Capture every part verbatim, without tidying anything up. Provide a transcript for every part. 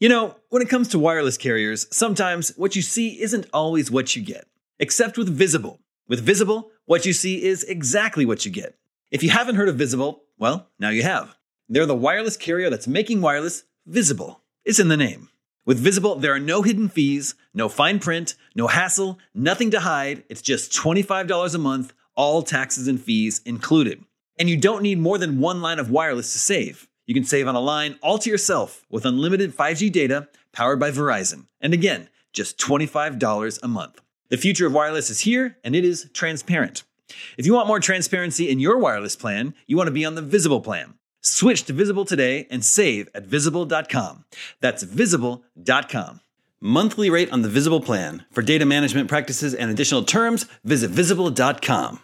You know, when it comes to wireless carriers, sometimes what you see isn't always what you get. Except with Visible. With Visible, what you see is exactly what you get. If you haven't heard of Visible, well, now you have. They're the wireless carrier that's making wireless visible. It's in the name. With Visible, there are no hidden fees, no fine print, no hassle, nothing to hide. It's just twenty-five dollars a month, all taxes and fees included. And you don't need more than one line of wireless to save. You can save on a line all to yourself with unlimited five G data powered by Verizon. And again, just twenty-five dollars a month. The future of wireless is here, and it is transparent. If you want more transparency in your wireless plan, you want to be on the Visible plan. Switch to Visible today and save at visible dot com. That's visible dot com. Monthly rate on the Visible plan. For data management practices and additional terms, visit visible dot com.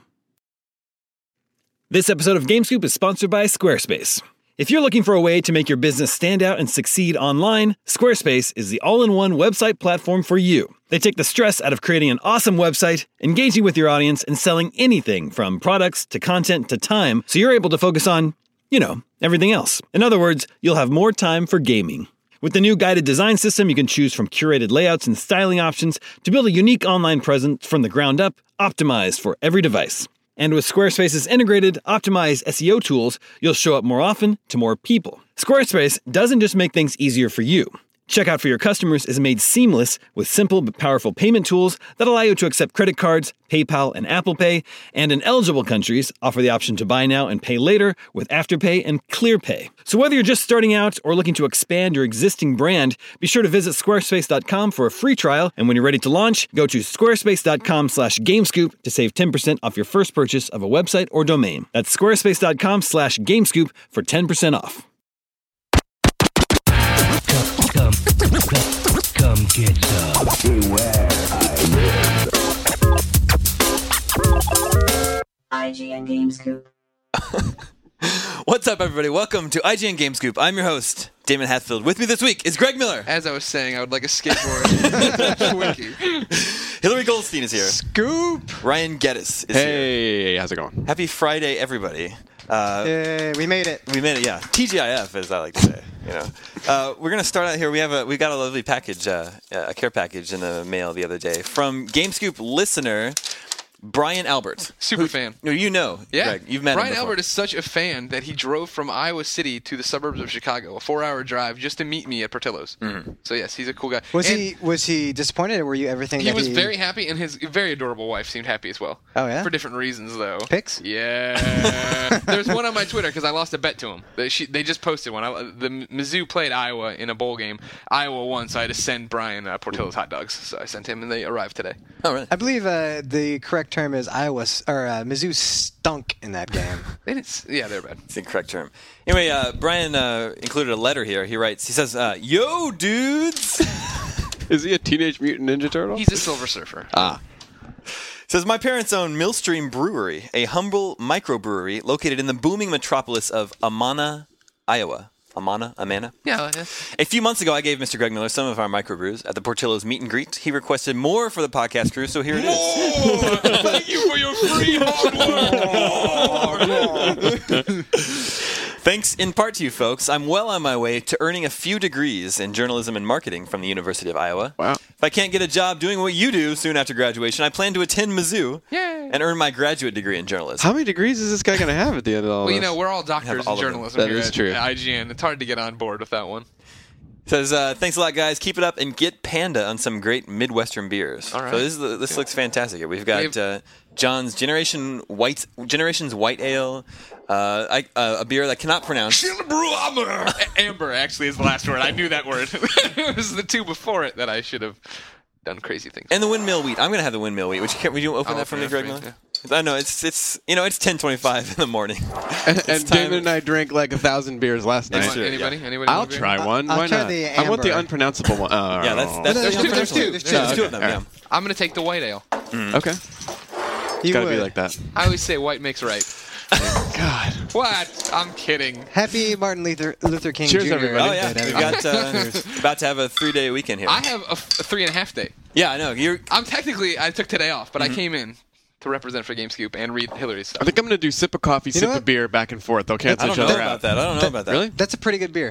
This episode of GameScoop is sponsored by Squarespace. If you're looking for a way to make your business stand out and succeed online, Squarespace is the all-in-one website platform for you. They take the stress out of creating an awesome website, engaging with your audience, and selling anything from products to content to time, so you're able to focus on, you know, everything else. In other words, you'll have more time for gaming. With the new guided design system, you can choose from curated layouts and styling options to build a unique online presence from the ground up, optimized for every device. And with Squarespace's integrated, optimized S E O tools, you'll show up more often to more people. Squarespace doesn't just make things easier for you. Checkout for your customers is made seamless with simple but powerful payment tools that allow you to accept credit cards, PayPal, and Apple Pay, and in eligible countries, offer the option to buy now and pay later with Afterpay and ClearPay. So whether you're just starting out or looking to expand your existing brand, be sure to visit squarespace dot com for a free trial, and when you're ready to launch, go to squarespace dot com slash gamescoop to save ten percent off your first purchase of a website or domain. That's squarespace dot com slash gamescoop for ten percent off. Come, come, come get some. Beware, I live. I G N GameScoop. What's up, everybody? Welcome to I G N GameScoop. I'm your host, Damon Hatfield. With me this week is Greg Miller. As I was saying, I would like a skateboard. Twinkie. Hillary Goldstein is here. Scoop. Ryan Geddes is hey, here. How's it going? Happy Friday, everybody. Uh, Yay, we made it. We made it, yeah. T G I F, as I like to say. You know, uh, we're gonna start out here. We have a we got a lovely package, uh, a care package in the mail the other day from GameScoop listener Brian Albert. Super fan. No, you know, yeah. Greg, you've met Brian him before. Albert is such a fan that he drove from Iowa City to the suburbs of Chicago, a four-hour drive, just to meet me at Portillo's. Mm-hmm. So yes, he's a cool guy. Was and he was he disappointed, or were you everything? He that was he... very happy, and his very adorable wife seemed happy as well. Oh yeah, for different reasons though. Pics? Yeah. There's one on my Twitter because I lost a bet to him. They, she, they just posted one. I, the Mizzou played Iowa in a bowl game. Iowa won, so I had to send Brian uh, Portillo's hot dogs. So I sent him, and they arrived today. Oh really? I believe uh, the correct term is Iowa. Or uh, Mizzou stunk in that game. They didn't. Yeah, they're bad. It's the correct term. Anyway, uh, Brian uh, included a letter here. He writes. He says, uh, "Yo, dudes." Is he a Teenage Mutant Ninja Turtle? He's a Silver Surfer. Ah. Says, my parents own Millstream Brewery, a humble microbrewery located in the booming metropolis of Amana, Iowa. Amana? Amana? Yeah. yeah. A few months ago, I gave Mister Greg Miller some of our microbrews at the Portillo's meet and greet. He requested more for the podcast crew, so here it is. Thank you for your free hard work. Thanks in part to you folks, I'm well on my way to earning a few degrees in journalism and marketing from the University of Iowa. Wow. If I can't get a job doing what you do soon after graduation, I plan to attend Mizzou Yay. and earn my graduate degree in journalism. How many degrees is this guy going to have at the end of all Well, this? you know, we're all doctors all in of them. journalism That here is at, true. at I G N. It's hard to get on board with that one. Says, uh, thanks a lot, guys. Keep it up and get Panda on some great Midwestern beers. All right. So this, is the, this looks fantastic. Here. We've got uh, John's Generation White Generations White Ale, uh, I, uh, a beer that I cannot pronounce. Amber, actually, is the last word. I knew that word. It was the two before it that I should have done crazy things. And the Windmill Wheat. I'm going to have the Windmill Wheat. Would you, can, would you open I'll that for open me, it Greg? for you, Miller? I know it's it's you know it's ten twenty-five in the morning. And, and time. Damon and I drank like a thousand beers last That's night. true. Anybody? yeah. Anybody? I'll want a beer? try one. I'll Why try not? the I want the amber. unpronounceable one. Oh, Yeah, that's that's There's the two, there's two, there's two. There's two of them. All Yeah. right. I'm going to take the white ale. Okay. It's You got to be would. like that. I always say white makes right. God. What? I'm kidding. Happy Martin Luther Luther King Cheers, Junior everybody. Oh yeah, Day, we've everybody. got uh, about to have a three-day weekend here. I have a, f- a three and a half day. Yeah, I know. You're I'm technically, I took today off, but I came in to represent for GameScoop and read Hillary's stuff. I think I'm going to do sip of coffee, know sip what? of beer back and forth. They'll I cancel don't each know other about out. that. I don't know about that. Really? That's a pretty good beer.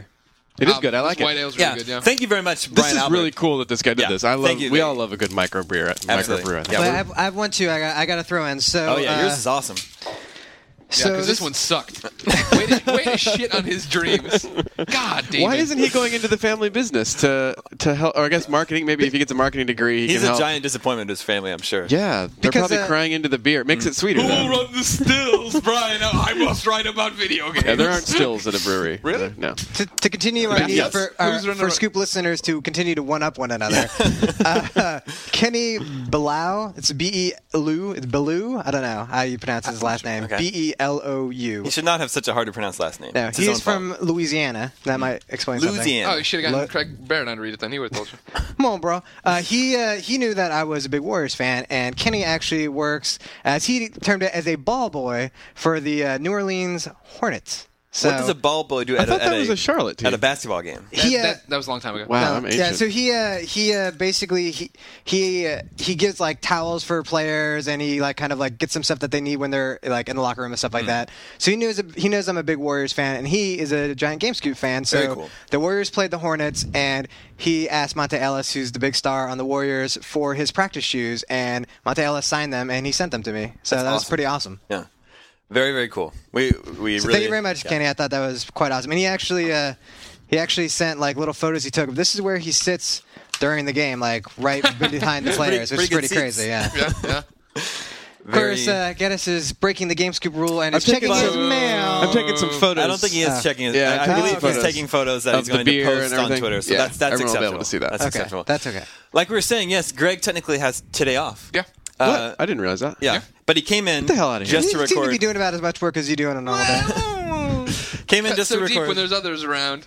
It is Um, good. I like this White it. ale's really Yeah. good. Yeah. Thank you very much, This Brian is Albert. really cool that this guy did Yeah. this. I love. Thank you. We all love a good micro brewer. Absolutely. Micro brewer. Yeah, But I we're- have, I have one too. I got, I got to throw in. So Oh yeah, uh, yours is awesome. Yeah, so because this one sucked. way, to, way to shit on his dreams. God, David. Why isn't he going into the family business to to help? Or I guess marketing. Maybe if he gets a marketing degree, he He's can a help. giant disappointment to his family, I'm sure. Yeah, they're Because, probably uh, crying into the beer. It makes it sweeter. Who though. will run the stills, Brian? Oh, I must write about video games. Yeah, there aren't stills at a brewery. Really? Uh, no. to, to continue our need Yes. for, our, Who's running for around? Scoop listeners to continue to one up one another. uh, Kenny Belau, it's B E L U, it's Belou. I don't know how you pronounce his last name. Okay. B E L O U. He should not have such a hard to pronounce last name. No, It's his he's own fault. from Louisiana. That might explain something. Louisiana. Oh, you should have gotten Lo- Craig Barrett on to read it then. He would have told you. Come on, bro. Uh, he uh, he knew that I was a big Warriors fan, and Kenny actually works, as he termed it, as a ball boy for the uh, New Orleans Hornets. So What does a ball boy do I at, thought a, at that was a Charlotte team. at a basketball game? he, uh, that, that was a long time ago. Wow, No, I'm yeah, ancient. so he uh, he uh, basically he he uh, he gives like towels for players, and he like kind of like gets some stuff that they need when they're like in the locker room and stuff like that. So he knows he knows I'm a big Warriors fan, and he is a giant GameScoop fan. So Very cool. the Warriors played the Hornets, and he asked Monte Ellis, who's the big star on the Warriors, for his practice shoes, and Monte Ellis signed them, and he sent them to me. So that was awesome. pretty awesome. Yeah. Very, very cool. We we So really thank you very much, yeah. Kenny. I thought that was quite awesome. And he actually, uh, he actually sent like little photos he took of. This is where he sits during the game, like right behind the players, which is pretty pretty good seats. crazy. Yeah. Yeah, yeah. Of course, uh, Geddes is breaking the game scoop rule and I'm is checking taking his some- mail. I'm taking some photos. I don't think he is Uh, checking his. yeah, I, I taking believe photos he's taking photos that of he's the going to beer post and on everything. Twitter. So Yeah, that's that's everyone will be acceptable. able to see that. That's Okay, acceptable. that's okay. Like we were saying, yes, Greg technically has today off. Yeah. What? Uh, I didn't realize that. yeah. Yeah. But he came in the hell outta here. just You to seem to record. be doing about as much work as you do on a normal day. Came in Cut just so to deep record. when there's others around.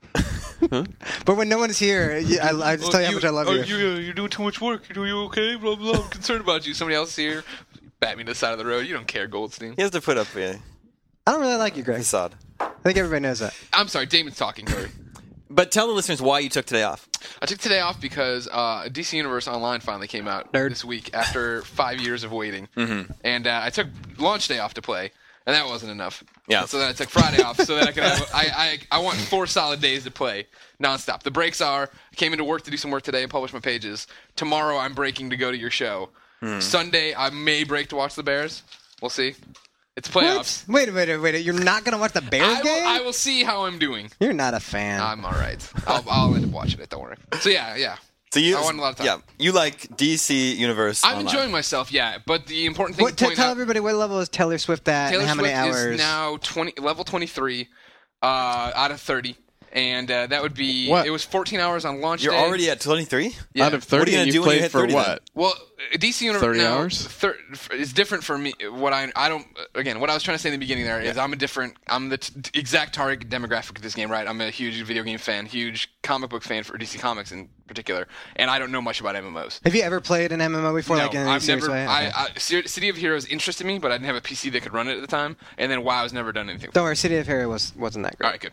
But when no one is here, you- I, I just tell you how much I love oh, you. you. uh, You're doing too much work. Are you okay? Blah, blah. I'm concerned about you. Somebody else is here. Bat me to the side of the road. You don't care, Goldstein. He has to put up a I don't really like you, Greg. facade. I think everybody knows that. I'm sorry. Damon's talking, Corey. But tell the listeners why you took today off. I took today off because uh, D C Universe Online finally came out Nerd. this week after five years of waiting. Mm-hmm. And uh, I took launch day off to play, and that wasn't enough. Yeah. So then I took Friday off so that I could have. I, I I want four solid days to play nonstop. The breaks are I came into work to do some work today and publish my pages. Tomorrow I'm breaking to go to your show. Hmm. Sunday I may break to watch the Bears. We'll see. It's playoffs. Wait, wait, wait, wait. You're not going to watch the Bears I game? will, I will see how I'm doing. You're not a fan. I'm all right. I'll, I'll end up watching it. Don't worry. So yeah, yeah. So you, I want a lot of time. Yeah, you like D C Universe. I'm Online. enjoying myself, yeah. But the important thing what, to t- point tell out, everybody what level is Taylor Swift at Taylor and how Swift many hours? is now twenty, level twenty-three uh, out of thirty, and uh, that would be What? it was fourteen hours on launch You're day. already at twenty-three. Yeah. Out of What are thirty, you gonna and do you when you played hit for thirty what? then? Well, D C Universe thirty now, hours? Thir- it's different for me. What I I don't again. What I was trying to say in the beginning there is I'm a different. I'm the t- exact target demographic of this game, right? I'm a huge video game fan, huge comic book fan for D C Comics in particular, and I don't know much about M M Os. Have you ever played an M M O before? No, like in any I've serious never. way? I, Okay. I, Ci- City of Heroes interested me, but I didn't have a P C that could run it at the time. And then WoW's never done anything. Don't worry, City of Harry was, wasn't that great. All right, good.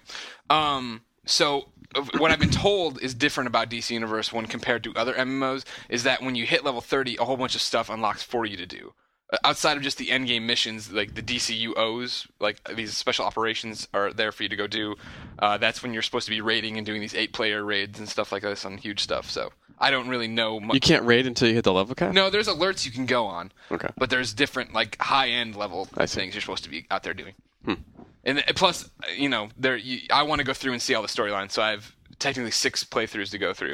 Um, so uh, what I've been told is different about D C Universe when compared to other M M Os is that when you hit level thirty, a whole bunch of stuff unlocks for you to do. Uh, outside of just the end game missions, like the D C U Os, like these special operations are there for you to go do. Uh, that's when you're supposed to be raiding and doing these eight-player raids and stuff like this on huge stuff. So I don't really know much. You can't raid until you hit the level cap? No, there's alerts you can go on. Okay. But there's different, like, high-end level I see. things you're supposed to be out there doing. And th- plus, you know, there. You, I want to go through and see all the storylines, so I have technically six playthroughs to go through.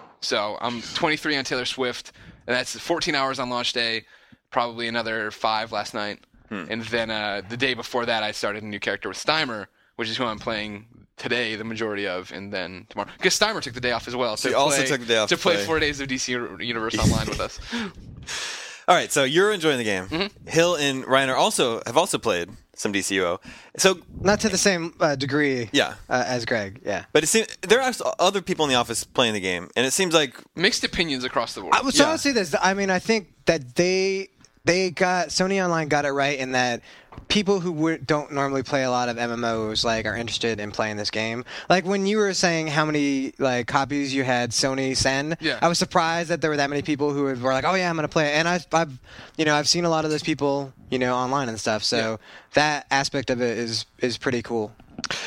So I'm twenty-three on Taylor Swift, and that's fourteen hours on launch day, probably another five last night. And then uh, the day before that, I started a new character with Steimer, which is who I'm playing today, the majority of, and then tomorrow. Because Steimer took the day off as well. To he also play, took the day off to to play play. four days of D C Universe Online with us. All right, so you're enjoying the game. Mm-hmm. Hill and Ryan are also have also played some D C U O. So, Not to the same uh, degree Yeah. uh, as Greg, yeah. but it seems there are other people in the office playing the game, and it seems like Mixed opinions across the board. I was so Yeah. I'll say this. I mean, I think that they they got Sony Online got it right in that people who would, don't normally play a lot of M M Os like are interested in playing this game. Like when you were saying how many like copies you had Sony send, Yeah. I was surprised that there were that many people who were like, "Oh yeah, I'm going to play it." And I've, I've, you know, I've seen a lot of those people, you know, online and stuff. So Yeah. that aspect of it is is pretty cool.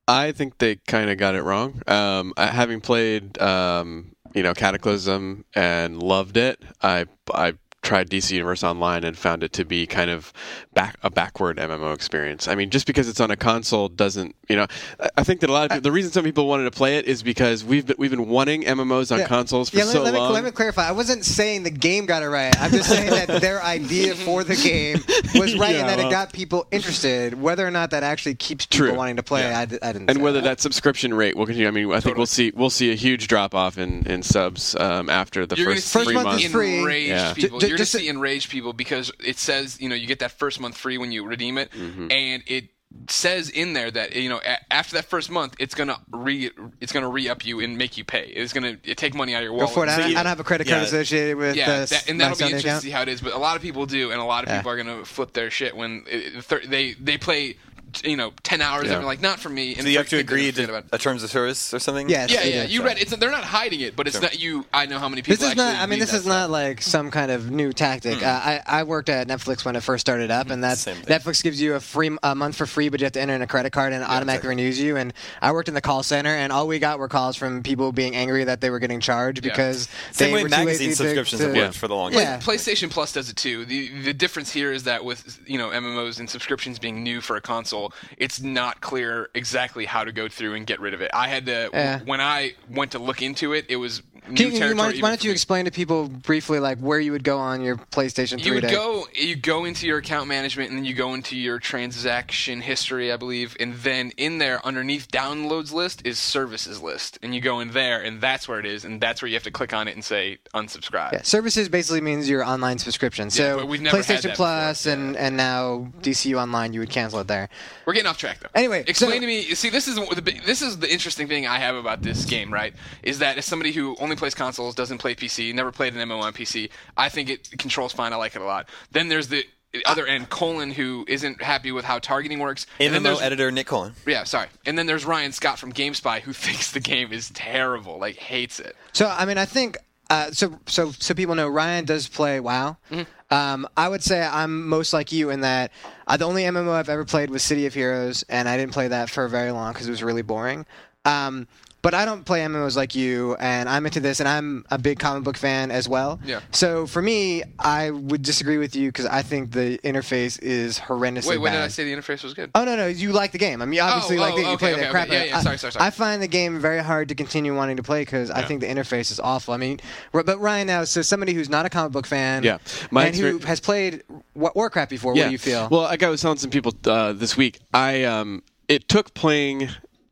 I think they kind of got it wrong. Um, I- having played, um, you know, Cataclysm and loved it, I I tried D C Universe Online and found it to be kind of back a backward M M O experience. I mean, just because it's on a console doesn't, you know, I- I think that a lot of people, the reason some people wanted to play it is because we've been, we've been wanting M M Os on Yeah. consoles for Yeah, let, so let me, long. let me clarify. I wasn't saying the game got it right. I'm just saying that their idea for the game was right Yeah, and that well. it got people interested. Whether or not that actually keeps people True. wanting to play, Yeah. I, d- I didn't. And say whether that. that subscription rate will continue. I mean, I think we'll see we'll see a huge drop off in, in subs um, after the You're going to first see First three month months. is free. enraged Yeah. people. Ju- ju- You're going to just- see enraged people because it says, you know, you get that first month free when you redeem it, Mm-hmm. and it says in there that, you know, a- after that first month, it's going to re it's going to re up you and make you pay. It's going to take money out of your Go wallet. for it. I, So don't- you- I don't have a credit card yeah. associated with Yeah, the that, and my that'll be Sony interesting account. to see how it is. But a lot of people do, and a lot of Yeah. people are going to flip their shit when it, thir- they they play, you know, ten hours Yeah. and they're like, not for me. And Do you have to forget- agree forget to about it. a terms of service or something? Yes. Yeah, they yeah, do. you read it's. They're not hiding it, but it's Sure. not you. I know how many people. This is not. actually I mean, read this that is stuff. not like some kind of new tactic. Uh, I I worked at Netflix when it first started up, and that's Same thing. Netflix gives you a free a month for free, but you have to enter in a credit card, and it automatically exactly. renews you. And I worked in the call center, and all we got were calls from people being angry that they were getting charged Yeah. because Same they way were too magazine lazy subscriptions to, have to, worked for the longest. Yeah. PlayStation Plus does it too. The the difference here is that with, you know, M M Os and subscriptions being new for a console, it's not clear exactly how to go through and get rid of it. I had to Yeah. when I went to look into it, it was new Can you, territory. why, even why don't for you me. explain to people briefly like where you would go on your PlayStation three You would to go you go into your account management, and then you go into your transaction history, I believe, and then in there underneath downloads list is services list, and you go in there, and that's where it is, and that's where you have to click on it and say unsubscribe. Yeah, services basically means your online subscription. So but we've never had PlayStation that Plus before. and, and now D C U Online, you would cancel it there. We're getting off track though. Anyway, explain so- to me. See, this is the big- this is the interesting thing I have about this game, right? Is that as somebody who only plays consoles, doesn't play P C, never played an M M O on P C, I think it controls fine. I like it a lot. Then there's the other end, Colin, who isn't happy with how targeting works. And then M M O there's editor Nick Colin. yeah, sorry. And then there's Ryan Scott from GameSpy, who thinks the game is terrible, like hates it. So I mean, I think uh, so. So so people know Ryan does play WoW. Um, I would say I'm most like you in that uh, the only M M O I've ever played was City of Heroes, and I didn't play that for very long because it was really boring. Um, but I don't play M M Os like you, and I'm into this, and I'm a big comic book fan as well. Yeah. So for me, I would disagree with you because I think the interface is horrendously Wait, when bad. did I say the interface was good? Oh no, no, you like the game. I mean, you obviously Oh, like oh, it. You okay, play okay, the crap okay. Yeah, out of it. yeah, sorry, sorry, sorry. I find the game very hard to continue wanting to play because I think the interface is awful. I mean, r- but Ryan now, so somebody who's not a comic book fan, Yeah. My and who exper- has played Wa- Warcraft before, what do you feel? Well, like I was telling some people uh, this week, I um, it took playing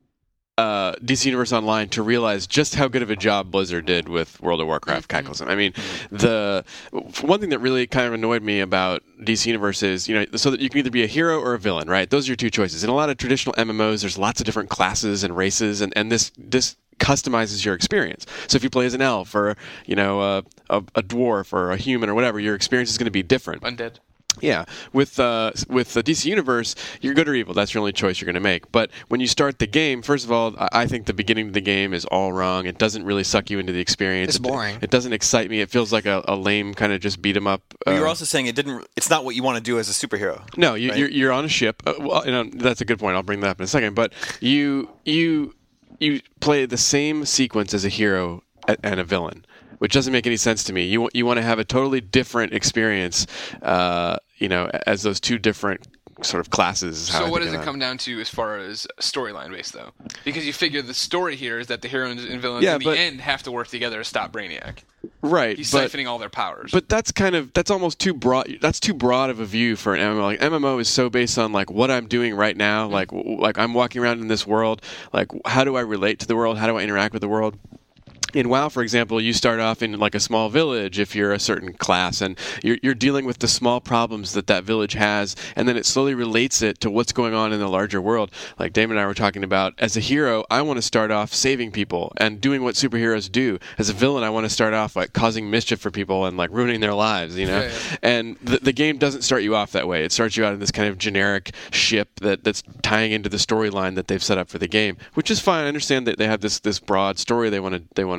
uh, D C Universe Online to realize just how good of a job Blizzard did with World of Warcraft Cataclysm. I mean, the one thing that really kind of annoyed me about D C Universe is, you know, so that you can either be a hero or a villain, right? Those are your two choices. In a lot of traditional M M Os, there's lots of different classes and races, and, and this this customizes your experience. So if you play as an elf or, you know, a, a, a dwarf or a human or whatever, your experience is going to be different. Undead. Yeah, with uh, with the D C Universe, you're good or evil. That's your only choice you're going to make. But when you start the game, first of all, I I think the beginning of the game is all wrong. It doesn't really suck you into the experience. It's It- boring. It, doesn't excite me. It feels like a, a lame kind of just beat 'em up. But uh, you're also saying it didn't. It's not what you want to do as a superhero. no, you, right? you're you're on a ship. Uh, well, you know, that's a good point. I'll bring that up in a second. But you you you play the same sequence as a hero a- and a villain, which doesn't make any sense to me. You you want to have a totally different experience, uh, you know, as those two different sort of classes. is how So I what think does of it that. come down to as far as storyline based, though? Because you figure the story here is that the heroes and villains Yeah, in the but- end have to work together to stop Brainiac. Right, He's but, siphoning all their powers. but that's kind of that's almost too broad. That's too broad of a view for an M M O. Like M M O is so based on like what I'm doing right now. Like w- like I'm walking around in this world. Like how do I relate to the world? How do I interact with the world? In WoW, for example, you start off in like a small village if you're a certain class, and you're, you're dealing with the small problems that that village has, and then it slowly relates it to what's going on in the larger world. Like Damon and I were talking about, as a hero, I want to start off saving people and doing what superheroes do. As a villain, I want to start off like causing mischief for people and like ruining their lives, you know? Yeah, yeah. And the, the game doesn't start you off that way. It starts you out in this kind of generic ship that, that's tying into the storyline that they've set up for the game, which is fine. I understand that they have this this broad story they want to they want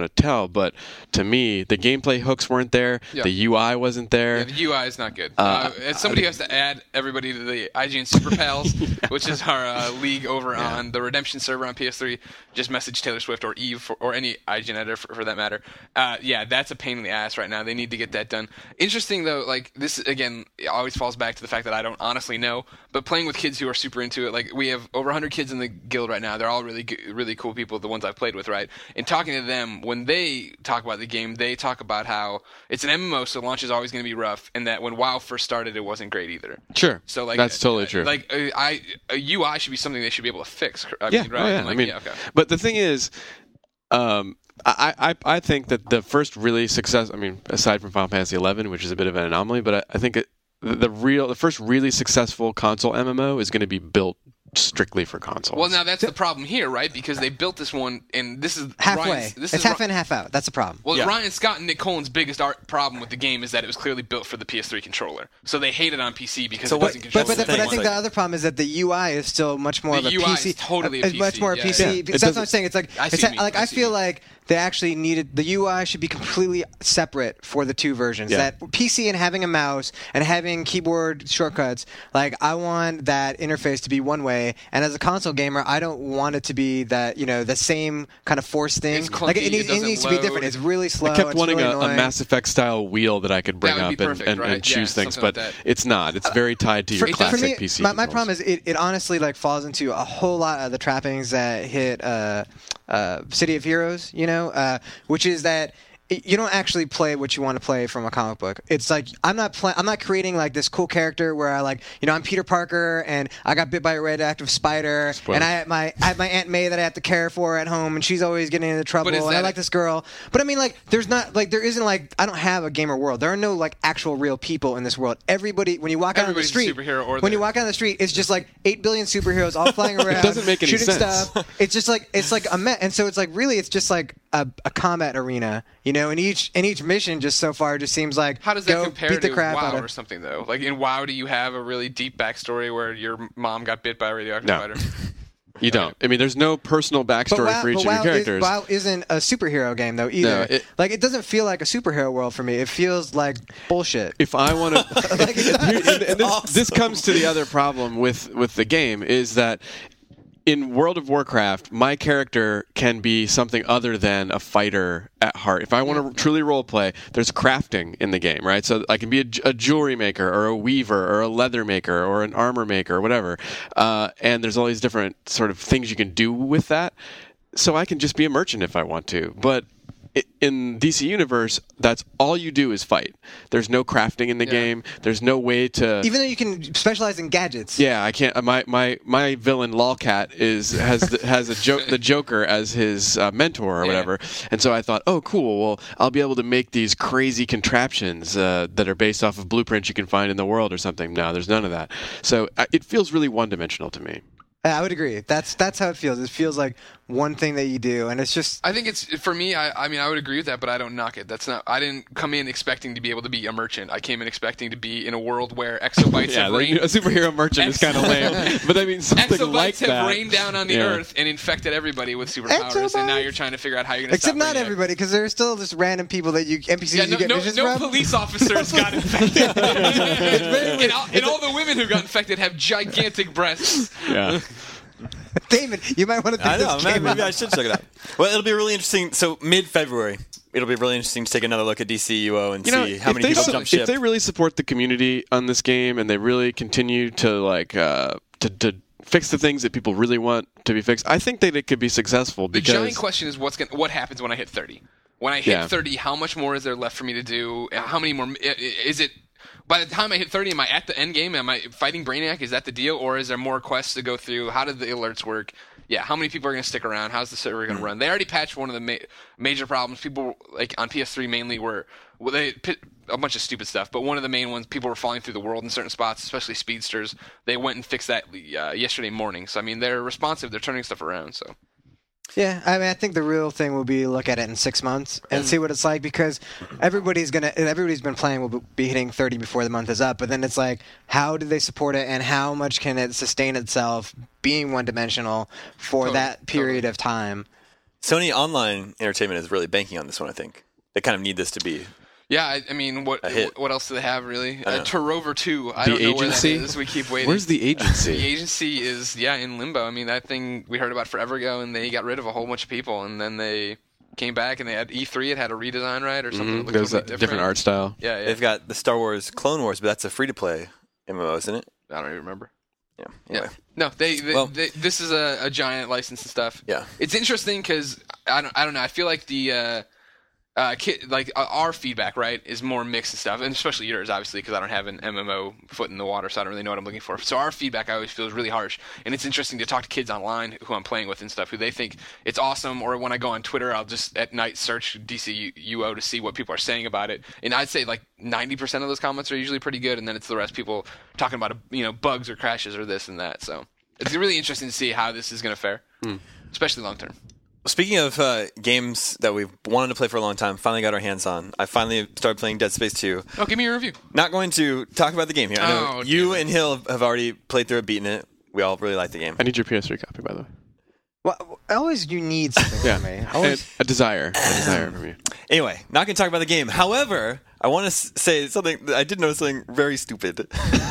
to tell. But to me, the gameplay hooks weren't there. Yeah. The U I wasn't there. Yeah, the U I is not good. Uh, Uh, as somebody who has to add everybody to the I G N Super Pals, which is our uh, league over Yeah. on the Redemption server on P S three, just message Taylor Swift or Eve for, or any I G N editor for, for that matter. Uh, yeah, that's a pain in the ass right now. They need to get that done. Interesting though, like this again, it always falls back to the fact that I don't honestly know. But playing with kids who are super into it, like we have over one hundred kids in the guild right now. They're all really good, really cool people, the ones I've played with, right? And talking to them, when they talk about the game, they talk about how it's an M M O, so launch is always going to be rough, and that when WoW first started, it wasn't great either. Sure. So like that's totally uh, true. Like uh, I, a U I should be something they should be able to fix. I yeah, mean, right? oh, yeah. Like, I mean, yeah, okay. but the thing is, um, I, I I think that the first really success. I mean, aside from Final Fantasy eleven, which is a bit of an anomaly, but I, I think it, the, the real, the first really successful console M M O is going to be built strictly for consoles. Well, now that's the problem here, right? Because they built this one, and this is Halfway. Ryan's, this it's is half Ri- in, half out. That's the problem. Well, Yeah. Ryan Scott and Nick Colin's biggest art problem with the game is that it was clearly built for the P S three controller. So they hate it on P C because So it what- doesn't But, control but, the but I thing. think the other problem is that the U I is still much more The of a U I P C. is totally a uh, much P C, more a yeah. P C. Yeah, it Because that's what doesn't- I'm saying. It's like I see it's what you mean, like I I see feel what you mean. like they actually needed the U I should be completely separate for the two versions. Yeah. That P C and having a mouse and having keyboard shortcuts. Like I want that interface to be one way, and as a console gamer, I don't want it to be that you know the same kind of forced thing. It's like clunky, it needs, it doesn't needs to be different. load. It's really slow. I kept it's wanting really a, a annoying. Mass Effect style wheel that I could bring That would up be and, perfect, and, right? and choose Yeah, things, something like but that. it's not. It's very tied to your For, classic for me, P C. my, my controls. problem is it, it honestly like falls into a whole lot of the trappings that hit uh, uh, City of Heroes, you know, uh, which is that it- you don't actually play what you want to play from a comic book. It's like I'm not play- I'm not creating like this cool character where I like you know I'm Peter Parker and I got bit by a radioactive spider Spoilers. and I have my I have my Aunt May that I have to care for at home and she's always getting into trouble is and I that- like this girl. But I mean like there's not like there isn't like I don't have a gamer world. There are no like actual real people in this world. Everybody when you walk out on the Everybody's a street superhero or when you they're- walk down the street, it's just like eight billion superheroes all flying around. doesn't make any shooting sense. stuff. It's just like it's like a met, and so it's like really, it's just like a, a combat arena, you know. And each and each mission just so far just seems like How does that go compare beat the to crap out WoW of. or something though? Like in WoW, do you have a really deep backstory where your mom got bit by a radioactive No. spider? You don't. I mean, there's no personal But backstory WoW, for each but of WoW, your characters. is, WoW isn't a superhero game though either. No, it- like it doesn't feel like a superhero world for me. It feels like bullshit. If I want to, Like, it's not- and, and this, this comes to the other problem with with the game is that in World of Warcraft, my character can be something other than a fighter at heart. If I want to truly role play, there's crafting in the game, right? So I can be a, j- a jewelry maker or a weaver or a leather maker or an armor maker or whatever. Uh, and there's all these different sort of things you can do with that. So I can just be a merchant if I want to. But i- in D C Universe, that's all you do is fight. There's no crafting in the Yeah. game. There's no way to. Even though you can specialize in gadgets. Yeah, I can't. uh, My my my villain Lolcat is has the, has a jo- the Joker as his uh, mentor or Yeah. whatever, and so I thought, oh, cool. Well, I'll be able to make these crazy contraptions uh, that are based off of blueprints you can find in the world or something. No, there's none of that. So uh, it feels really one dimensional to me. I would agree. That's that's how it feels. It feels like one thing that you do, and it's just I think it's for me. I, I mean, I would agree with that, but I don't knock it. That's not. I didn't come in expecting to be able to be a merchant. I came in expecting to be in a world where exobytes Yeah, have like, rained. a superhero merchant is kind of lame, but I mean something Exobytes like have that. rained down on the Yeah. Earth and infected everybody with superpowers, and now Exobytes? you're trying to figure out how you're going to except stop not radiac- everybody because there are still just random people that you N P Cs Yeah, you no, get no, missions no from. police officers got infected. and, all, and all the women who got infected have gigantic breasts. Yeah. Damon, you might want to think I know. this Maybe, came maybe out. I should check it out. Well, it'll be really interesting. So mid-February, it'll be really interesting to take another look at D C U O and You know, see how if many they people su- jump ship. If they really support the community on this game and they really continue to like uh, to, to fix the things that people really want to be fixed, I think that it could be successful. The Because giant question is what's going what happens when I hit thirty? When I hit Yeah. thirty, how much more is there left for me to do? How many more i- i- is it? By the time I hit thirty, am I at the end game? Am I fighting Brainiac? Is that the deal, or is there more quests to go through? How did the alerts work? Yeah, how many people are going to stick around? How's the server going to run? They already patched one of the ma- major problems. People like on P S three mainly were well, they pit a bunch of stupid stuff, but one of the main ones, people were falling through the world in certain spots, especially speedsters. They went and fixed that uh, yesterday morning. So I mean, they're responsive. They're turning stuff around. So. Yeah, I mean, I think the real thing will be look at it in six months and see what it's like because everybody's gonna, everybody's been playing will be hitting thirty before the month is up. But then it's like, how do they support it, and how much can it sustain itself being one dimensional for Totally, that period totally. of time? Sony Online Entertainment is really banking on this one, I think. They kind of need this to be... Yeah, I, I mean, what A hit. what else do they have, really? I Uh, know. to Rover two, I The don't know agency? where that is. We keep waiting. Where's the agency? The agency is, yeah, in limbo. I mean, that thing we heard about forever ago, and they got rid of a whole bunch of people, and then they came back, and they had E three. It had a redesign, right, or something. Mhm. that looked There's a completely different art style. Yeah, yeah. They've got the Star Wars Clone Wars, but that's a free-to-play M M O, isn't it? I don't even remember. Yeah. Yeah. Anyway. No, they, they, Well- they this is a, a giant license and stuff. Yeah. It's interesting because I don't I don't know. I feel like the uh, uh, kid, like uh, our feedback, right, is more mixed and stuff, and especially yours, obviously, because I don't have an M M O foot in the water, so I don't really know what I'm looking for. So our feedback, I always feel, is really harsh, and it's interesting to talk to kids online who I'm playing with and stuff, who they think it's awesome, or when I go on Twitter, I'll just at night search D C U O to see what people are saying about it, and I'd say like ninety percent of those comments are usually pretty good, and then it's the rest people talking about you know bugs or crashes or this and that. So it's really interesting to see how this is going to fare, especially long term. Speaking of uh, games that we've wanted to play for a long time, finally got our hands on. I finally started playing Dead Space two. Oh, give me your review. Not going to talk about the game here. I know Oh, you damn it. and Hill have already played through it, beaten it. We all really like the game. I need your P S three copy, by the way. Well, always you need something Yeah, from me. a, Always, a desire, a desire from you. Anyway, not going to talk about the game. However, I want to s- say something. I did notice something very stupid.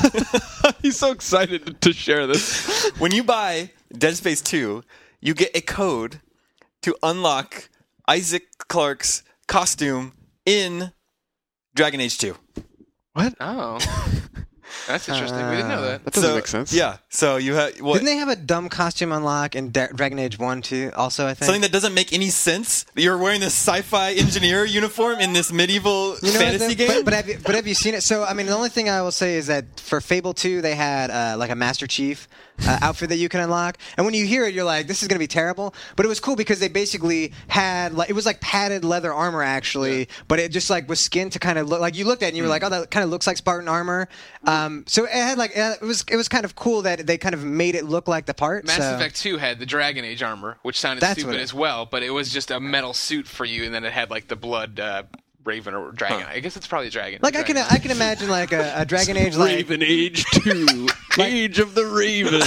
He's so excited to share this. When you buy Dead Space two, you get a code to unlock Isaac Clarke's costume in Dragon Age two. What? Oh, that's interesting. we didn't know that. That doesn't So, make sense. Yeah. So you have what? didn't they have a dumb costume unlock in Da- Dragon Age one too? Also, I think Something that doesn't make any sense. You're wearing this sci-fi engineer uniform in this medieval You know, fantasy but, game. But, but, have you, but have you seen it? So, I mean, the only thing I will say is that for Fable two, they had uh, like a Master Chief uh, outfit that you can unlock. And when you hear it, you're like, this is going to be terrible. But it was cool because they basically had, like, it was like padded leather armor, actually, yeah. but it just like was skin to kind of look like you looked at it and you were like, oh, that kind of looks like Spartan armor. Um, so it had like, it was it was kind of cool that they kind of made it look like the part. Mass so. Effect two had the Dragon Age armor, which sounded That's stupid what it- as well, but it was just a metal suit for you, and then it had like the blood uh, raven or dragon. Huh. I guess it's probably a dragon. Like I can Dragon. I can imagine like a, a Dragon Age like Raven Age two, Age of the Raven.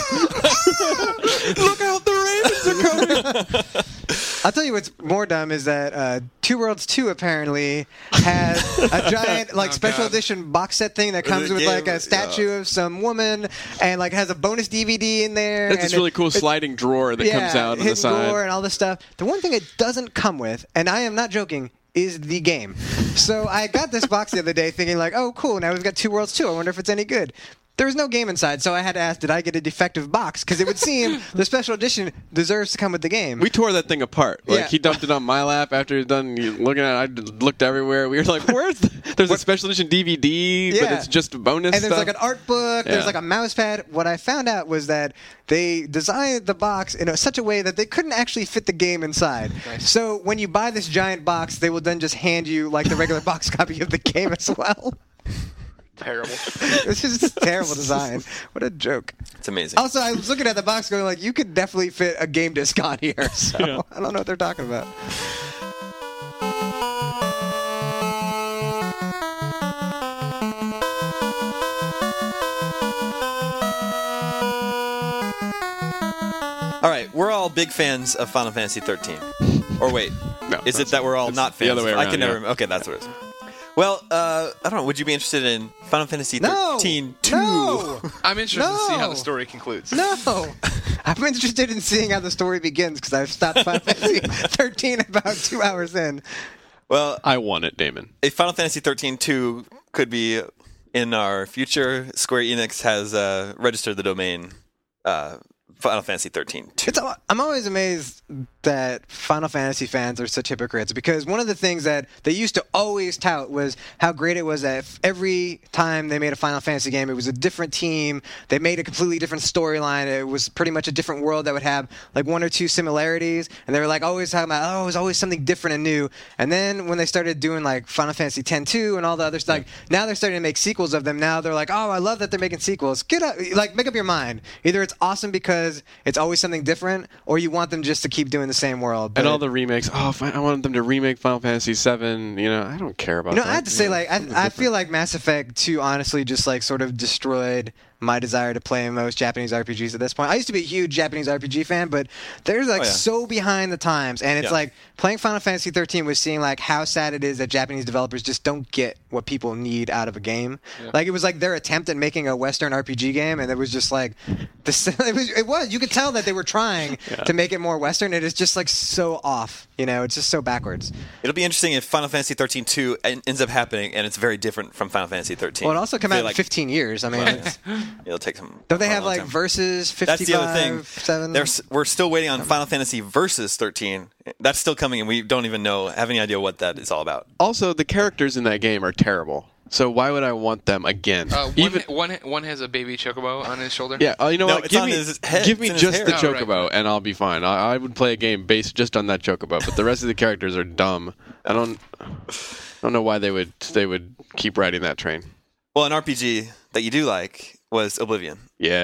Look out, the ravens are coming. I'll tell you what's more dumb is that uh, Two Worlds two apparently has a giant like Oh, special God. edition box set thing that comes the with game? like a statue of some woman and like has a bonus D V D in there. That's and this really it- cool it- sliding drawer that yeah, comes out on the hidden side. door and all this stuff. The one thing it doesn't come with, and I am not joking, is the game. So I got this box the other day thinking like, oh cool, now we've got Two Worlds two. I wonder if it's any good. There was no game inside, so I had to ask, did I get a defective box? Because it would seem the special edition deserves to come with the game. We tore that thing apart. Like Yeah. he dumped it on my lap after he was done looking at it. I looked everywhere. We were like, "Where's the, there's a special edition D V D, but Yeah. it's just a bonus and there's stuff." like an art book. Yeah. There's like a mouse pad. What I found out was that they designed the box in a, such a way that they couldn't actually fit the game inside. Nice. So when you buy this giant box, they will then just hand you like the regular box copy of the game as well. Terrible. It's just a terrible design. What a joke. It's amazing. Also, I was looking at the box going like, you could definitely fit a game disc on here. So Yeah. I don't know what they're talking about. All right, we're all big fans of Final Fantasy thirteen. Or wait, No, is it that's- that we're all it's not the fans? other way I can around, never. yeah. Okay, that's what it is. Well, uh, I don't know. Would you be interested in Final Fantasy No. thirteen two? No. I'm interested to see how No. the story concludes. No. I'm interested in seeing how the story begins because I've stopped Final Fantasy thirteen about two hours in. Well, I won it, Damon. if Final Fantasy thirteen two could be in our future, Square Enix has uh, registered the domain uh, Final Fantasy thirteen two. It's, I'm always amazed that Final Fantasy fans are such hypocrites because one of the things that they used to always tout was how great it was that every time they made a Final Fantasy game, it was a different team. They made a completely different storyline. It was pretty much a different world that would have like one or two similarities. And they were like always talking about, oh, it was always something different and new. And then when they started doing like Final Fantasy X two and all the other stuff, like now they're starting to make sequels of them. Now they're like, oh, I love that they're making sequels. Get up, like make up your mind. Either it's awesome because it's always something different, or you want them just to keep doing the same world. But And all the remakes. Oh, fi- I wanted them to remake Final Fantasy seven. You know, I don't care about You know, that. I have to say, Yeah, like, something I, I different. feel like Mass Effect two honestly just like sort of destroyed my desire to play most Japanese R P Gs at this point. I used to be a huge Japanese R P G fan, but they're like Oh, yeah. so behind the times, and it's Yeah. like playing Final Fantasy thirteen was seeing like how sad it is that Japanese developers just don't get what people need out of a game. Like it was like their attempt at making a Western R P G game, and it was just like this. It was, it was. You could tell that they were trying to make it more Western. It is just like so off. You know, it's just so backwards. It'll be interesting if Final Fantasy thirteen two en- ends up happening and it's very different from Final Fantasy thirteen. Well, it also came They, out like, in fifteen years. I mean, it's, It'll take some. don't they a have long like time. versus That's the other thing. fifty-five, seven? There's, we're still waiting on Final Fantasy Versus thirteen. That's still coming, and we don't even know, have any idea what that is all about. Also, the characters in that game are terrible. So why would I want them again? Uh, one, Even one, one has a baby chocobo on his shoulder. yeah, uh, you know No, what? it's Give on me, his head. give me It's in his just hair. the Oh, right, chocobo, right. and I'll be fine. I, I would play a game based just on that chocobo, but the rest of the characters are dumb. I don't, I don't know why they would they would keep riding that train. Well, an R P G that you do like was Oblivion.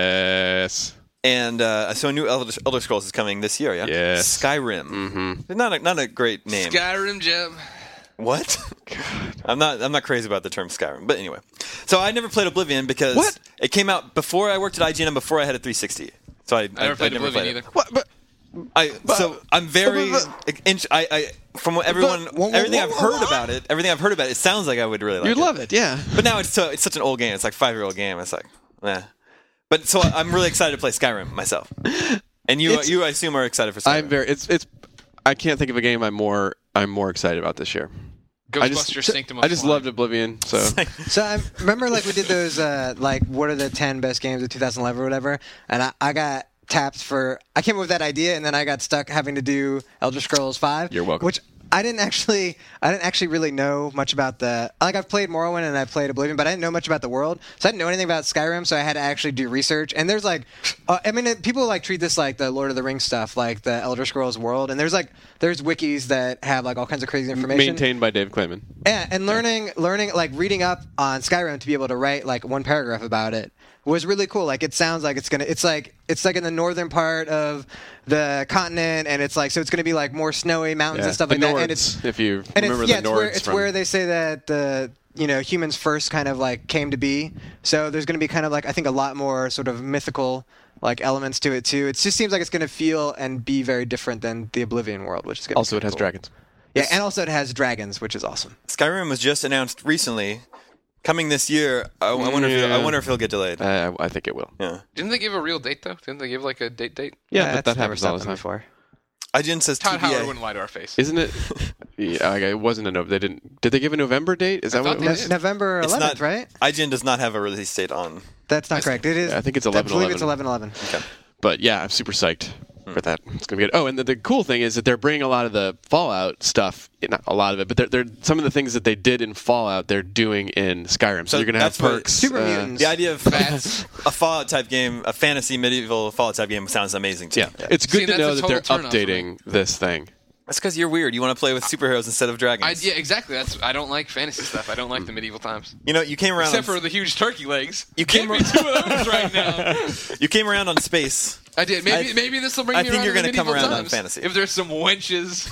Yes. And uh, so a new Elder, Elder Scrolls is coming this year, yeah? Yes. Skyrim. Mm-hmm. Not a, not a great name. Skyrim Jeb. What? I'm not. I'm not crazy about the term Skyrim, but anyway. So I never played Oblivion because What? it came out before I worked at I G N and before I had a three sixty. So I, I never played never Oblivion played either. it. What? But I so I'm very. int- I, I from what everyone, whoa, whoa, everything whoa, I've whoa, heard whoa. about it, everything I've heard about it, it sounds like I would really like you'd it. love it, yeah. But now it's so it's such an old game. It's like five year old game. It's like, eh. But so I'm really excited to play Skyrim myself. And you, It's- you I assume are excited for Skyrim. I'm very. It's it's. I can't think of a game I'm more I'm more excited about this year. I just Ghostbusters Sanctum of I just Slime. loved Oblivion. So So I remember, like we did those, uh, like what are the ten best games of two thousand eleven or whatever, and I, I got tapped for. I came up with that idea, and then I got stuck having to do Elder Scrolls five. You're welcome. Which I didn't actually, I didn't actually really know much about the. Like I've played Morrowind and I played Oblivion, but I didn't know much about the world, so I didn't know anything about Skyrim. So I had to actually do research. And there's like, uh, I mean, it, people like treat this like the Lord of the Rings stuff, like the Elder Scrolls world, and there's like, there's wikis that have like all kinds of crazy information. maintained by Dave Clayman. Yeah, and learning, learning, like reading up on Skyrim to be able to write like one paragraph about it was really cool. Like it sounds like it's gonna, it's like it's like in the northern part of the continent, and it's like so it's gonna be like more snowy mountains Yeah. and stuff the like that. Nords, And it's if you and remember it's, yeah, the it's Nords where it's from where they say that the you know humans first kind of like came to be. So there's gonna be kind of like I think a lot more sort of mythical like elements to it too. It just seems like it's gonna feel and be very different than the Oblivion world, which is gonna also be it has cool. dragons. Yeah, and also it has dragons, which is awesome. Skyrim was just announced recently, coming this year. I, I wonder if Yeah. I wonder if it'll get delayed. I, I think it will. Yeah. Didn't they give a real date though? Didn't they give like a date date? Yeah, that's but that never happens all the stopped them time. before. I G N says Todd T B A. Howard wouldn't lie to our face. Isn't it? Yeah, like, it wasn't a November. They didn't. Did they give a November date? Is that what thought it they was? did. November It's eleventh, not right? I G N does not have a release date on. That's not correct. It is. Yeah, I think it's I eleven believe it's eleven. eleven eleven. But yeah, I'm super psyched for that. It's gonna be good. Oh, and the, the cool thing is that they're bringing a lot of the Fallout stuff. Not a lot of it, but they're, they're some of the things that they did in Fallout. They're doing in Skyrim. So, So you're gonna have that's what- perks. Super uh, mutants. The idea of Bats. a Fallout type game, a fantasy medieval Fallout type game, sounds amazing to Yeah, me. it's good See, to that's know a that total they're turn-off for me. updating this thing. That's because you're weird. You want to play with superheroes instead of dragons. I, yeah, exactly. That's I don't like fantasy stuff. I don't like the medieval times. You know, you came around. Except on, for the huge turkey legs. You Can't came be ar- two of those right now. you came around on space. I did. Maybe I- maybe this will bring I me think around you're to gonna the come medieval around on times. fantasy. If there's some wenches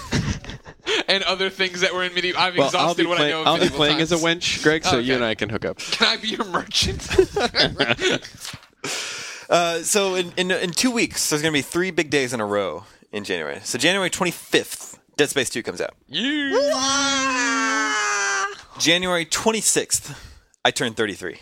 and other things that were in medieval, I've Well, I'll exhausted be, what play- I know of I'll be medieval playing times. as a wench, Greg. So you Okay. and I can hook up. Can I be your merchant? Uh, so in, in in two weeks, there's going to be three big days in a row in January. So January twenty-fifth, Dead Space two comes out. you. January twenty-sixth, I turn thirty-three.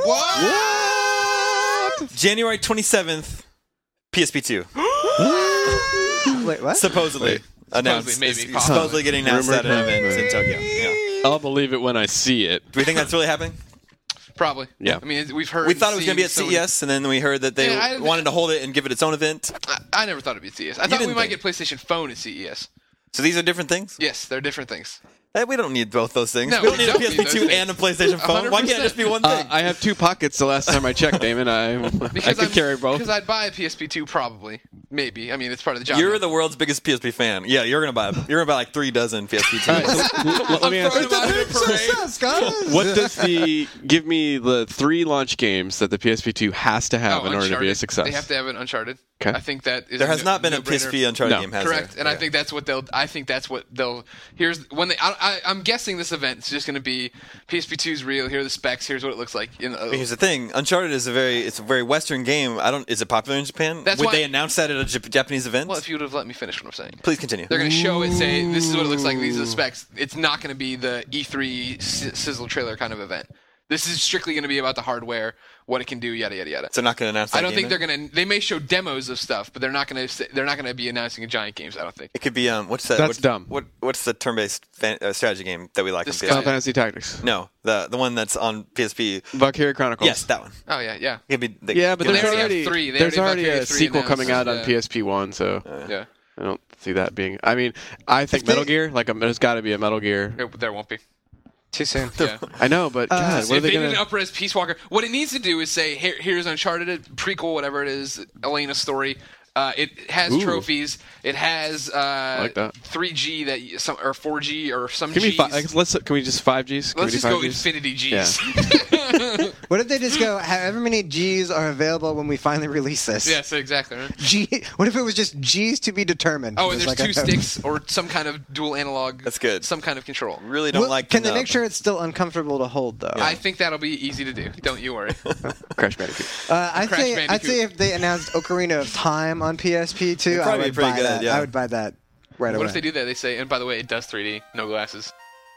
What? January twenty-seventh, P S P two. Wait, what? Supposedly Wait. announced. Supposedly, maybe, is- possibly. supposedly getting announced Rumored at an event rumor. in Tokyo. Yeah. I'll believe it when I see it. Do we think that's really happening? Probably. Yeah. I mean, it- we've heard. We thought it was going to be at seen C E S, and then we heard that they Yeah, I- wanted to hold it and give it its own event. so many- I, I never thought it'd be at C E S. I thought we didn't might think. get PlayStation Phone at C E S. So these are different things? Yes, they're different things. Eh, we don't need both those things. No, we don't we need a don't P S P need two those and a PlayStation phone. Why can't it just be one Uh, thing? I have two pockets. The last time I checked, Damon, I I could I'm- carry both. Because I'd buy a P S P two probably, maybe. I mean, it's part of the job. You're the world's biggest P S P fan. Yeah, you're gonna buy. You're gonna buy like three dozen P S P twos. All right, so l- l- let me ask you. Throwing them out in a parade. Scott. What does the give me the three launch games that the P S P two has to have Oh, in order to be a Uncharted. success? They have to have an Uncharted. Okay. I think that is There a has no- not been a P S P no-brainer. Uncharted No. game, has Correct, there? and I Yeah. think that's what they'll. I think that's what they'll. Here's when they. I, I, I'm guessing this event is just going to be P S P two is real. Here are the specs. Here's what it looks like. You know, Here's the thing: Uncharted is a very it's a very Western game. I don't. Is it popular in Japan? That's Would why- they announce that at a Jap- Japanese event? well, if you would have let me finish what I'm saying. Please continue. They're going to show it, say this is what it looks like. These are the specs. It's not going to be the E three si- sizzle trailer kind of event. This is strictly going to be about the hardware, what it can do, yada yada yada. So not going to announce. That I don't game think then? they're going to. They may show demos of stuff, but they're not going to. They're not going to be announcing a giant games. I don't think. It could be um. What's that? That's what's, dumb. What What's the turn-based fan, uh, strategy game that we like? This on Final P S P? Fantasy Tactics. No, the the one that's on P S P. Valkyria Chronicles. Yes, that one. Oh yeah, yeah, It could be. They, Yeah, but give there's it- already have already, three. They there's already have already a Valkyria three sequel announced, coming out on yeah. P S P one, so yeah. I don't see that being. I mean, I think If they- Metal Gear, like, um, there's got to be a Metal Gear. No, there won't be. Too soon. Yeah. I know, but God, what if are they they did going an to? up-res Peace Walker, what it needs to do is say, Here, here's Uncharted, prequel, whatever it is, Elena's story. Uh, it has Ooh. trophies. It has uh, like that. three G that you- some or four G or some Give me Gs. five. Like, let's. Can we just five Gs? Can Let's we do just go five Gs? infinity Gs. Yeah. What if they just go, however many G's are available when we finally release this? Yes, exactly. Right? G. What if it was just G's to be determined? Oh, and Just there's like two a- sticks or some kind of dual analog. That's good. Some kind of control. Really don't Well, like. Can the they nub. make sure it's still uncomfortable to hold though? I think that'll be easy to do. Don't you worry. Crash Bandicoot. Uh, I'd Crash say I'd Bandicoot. say if they announced Ocarina of Time on P S P two, It'd I probably would be pretty buy good, that. yeah. I would buy that right What away. if they do that? They say, and by the way, it does three D, no glasses.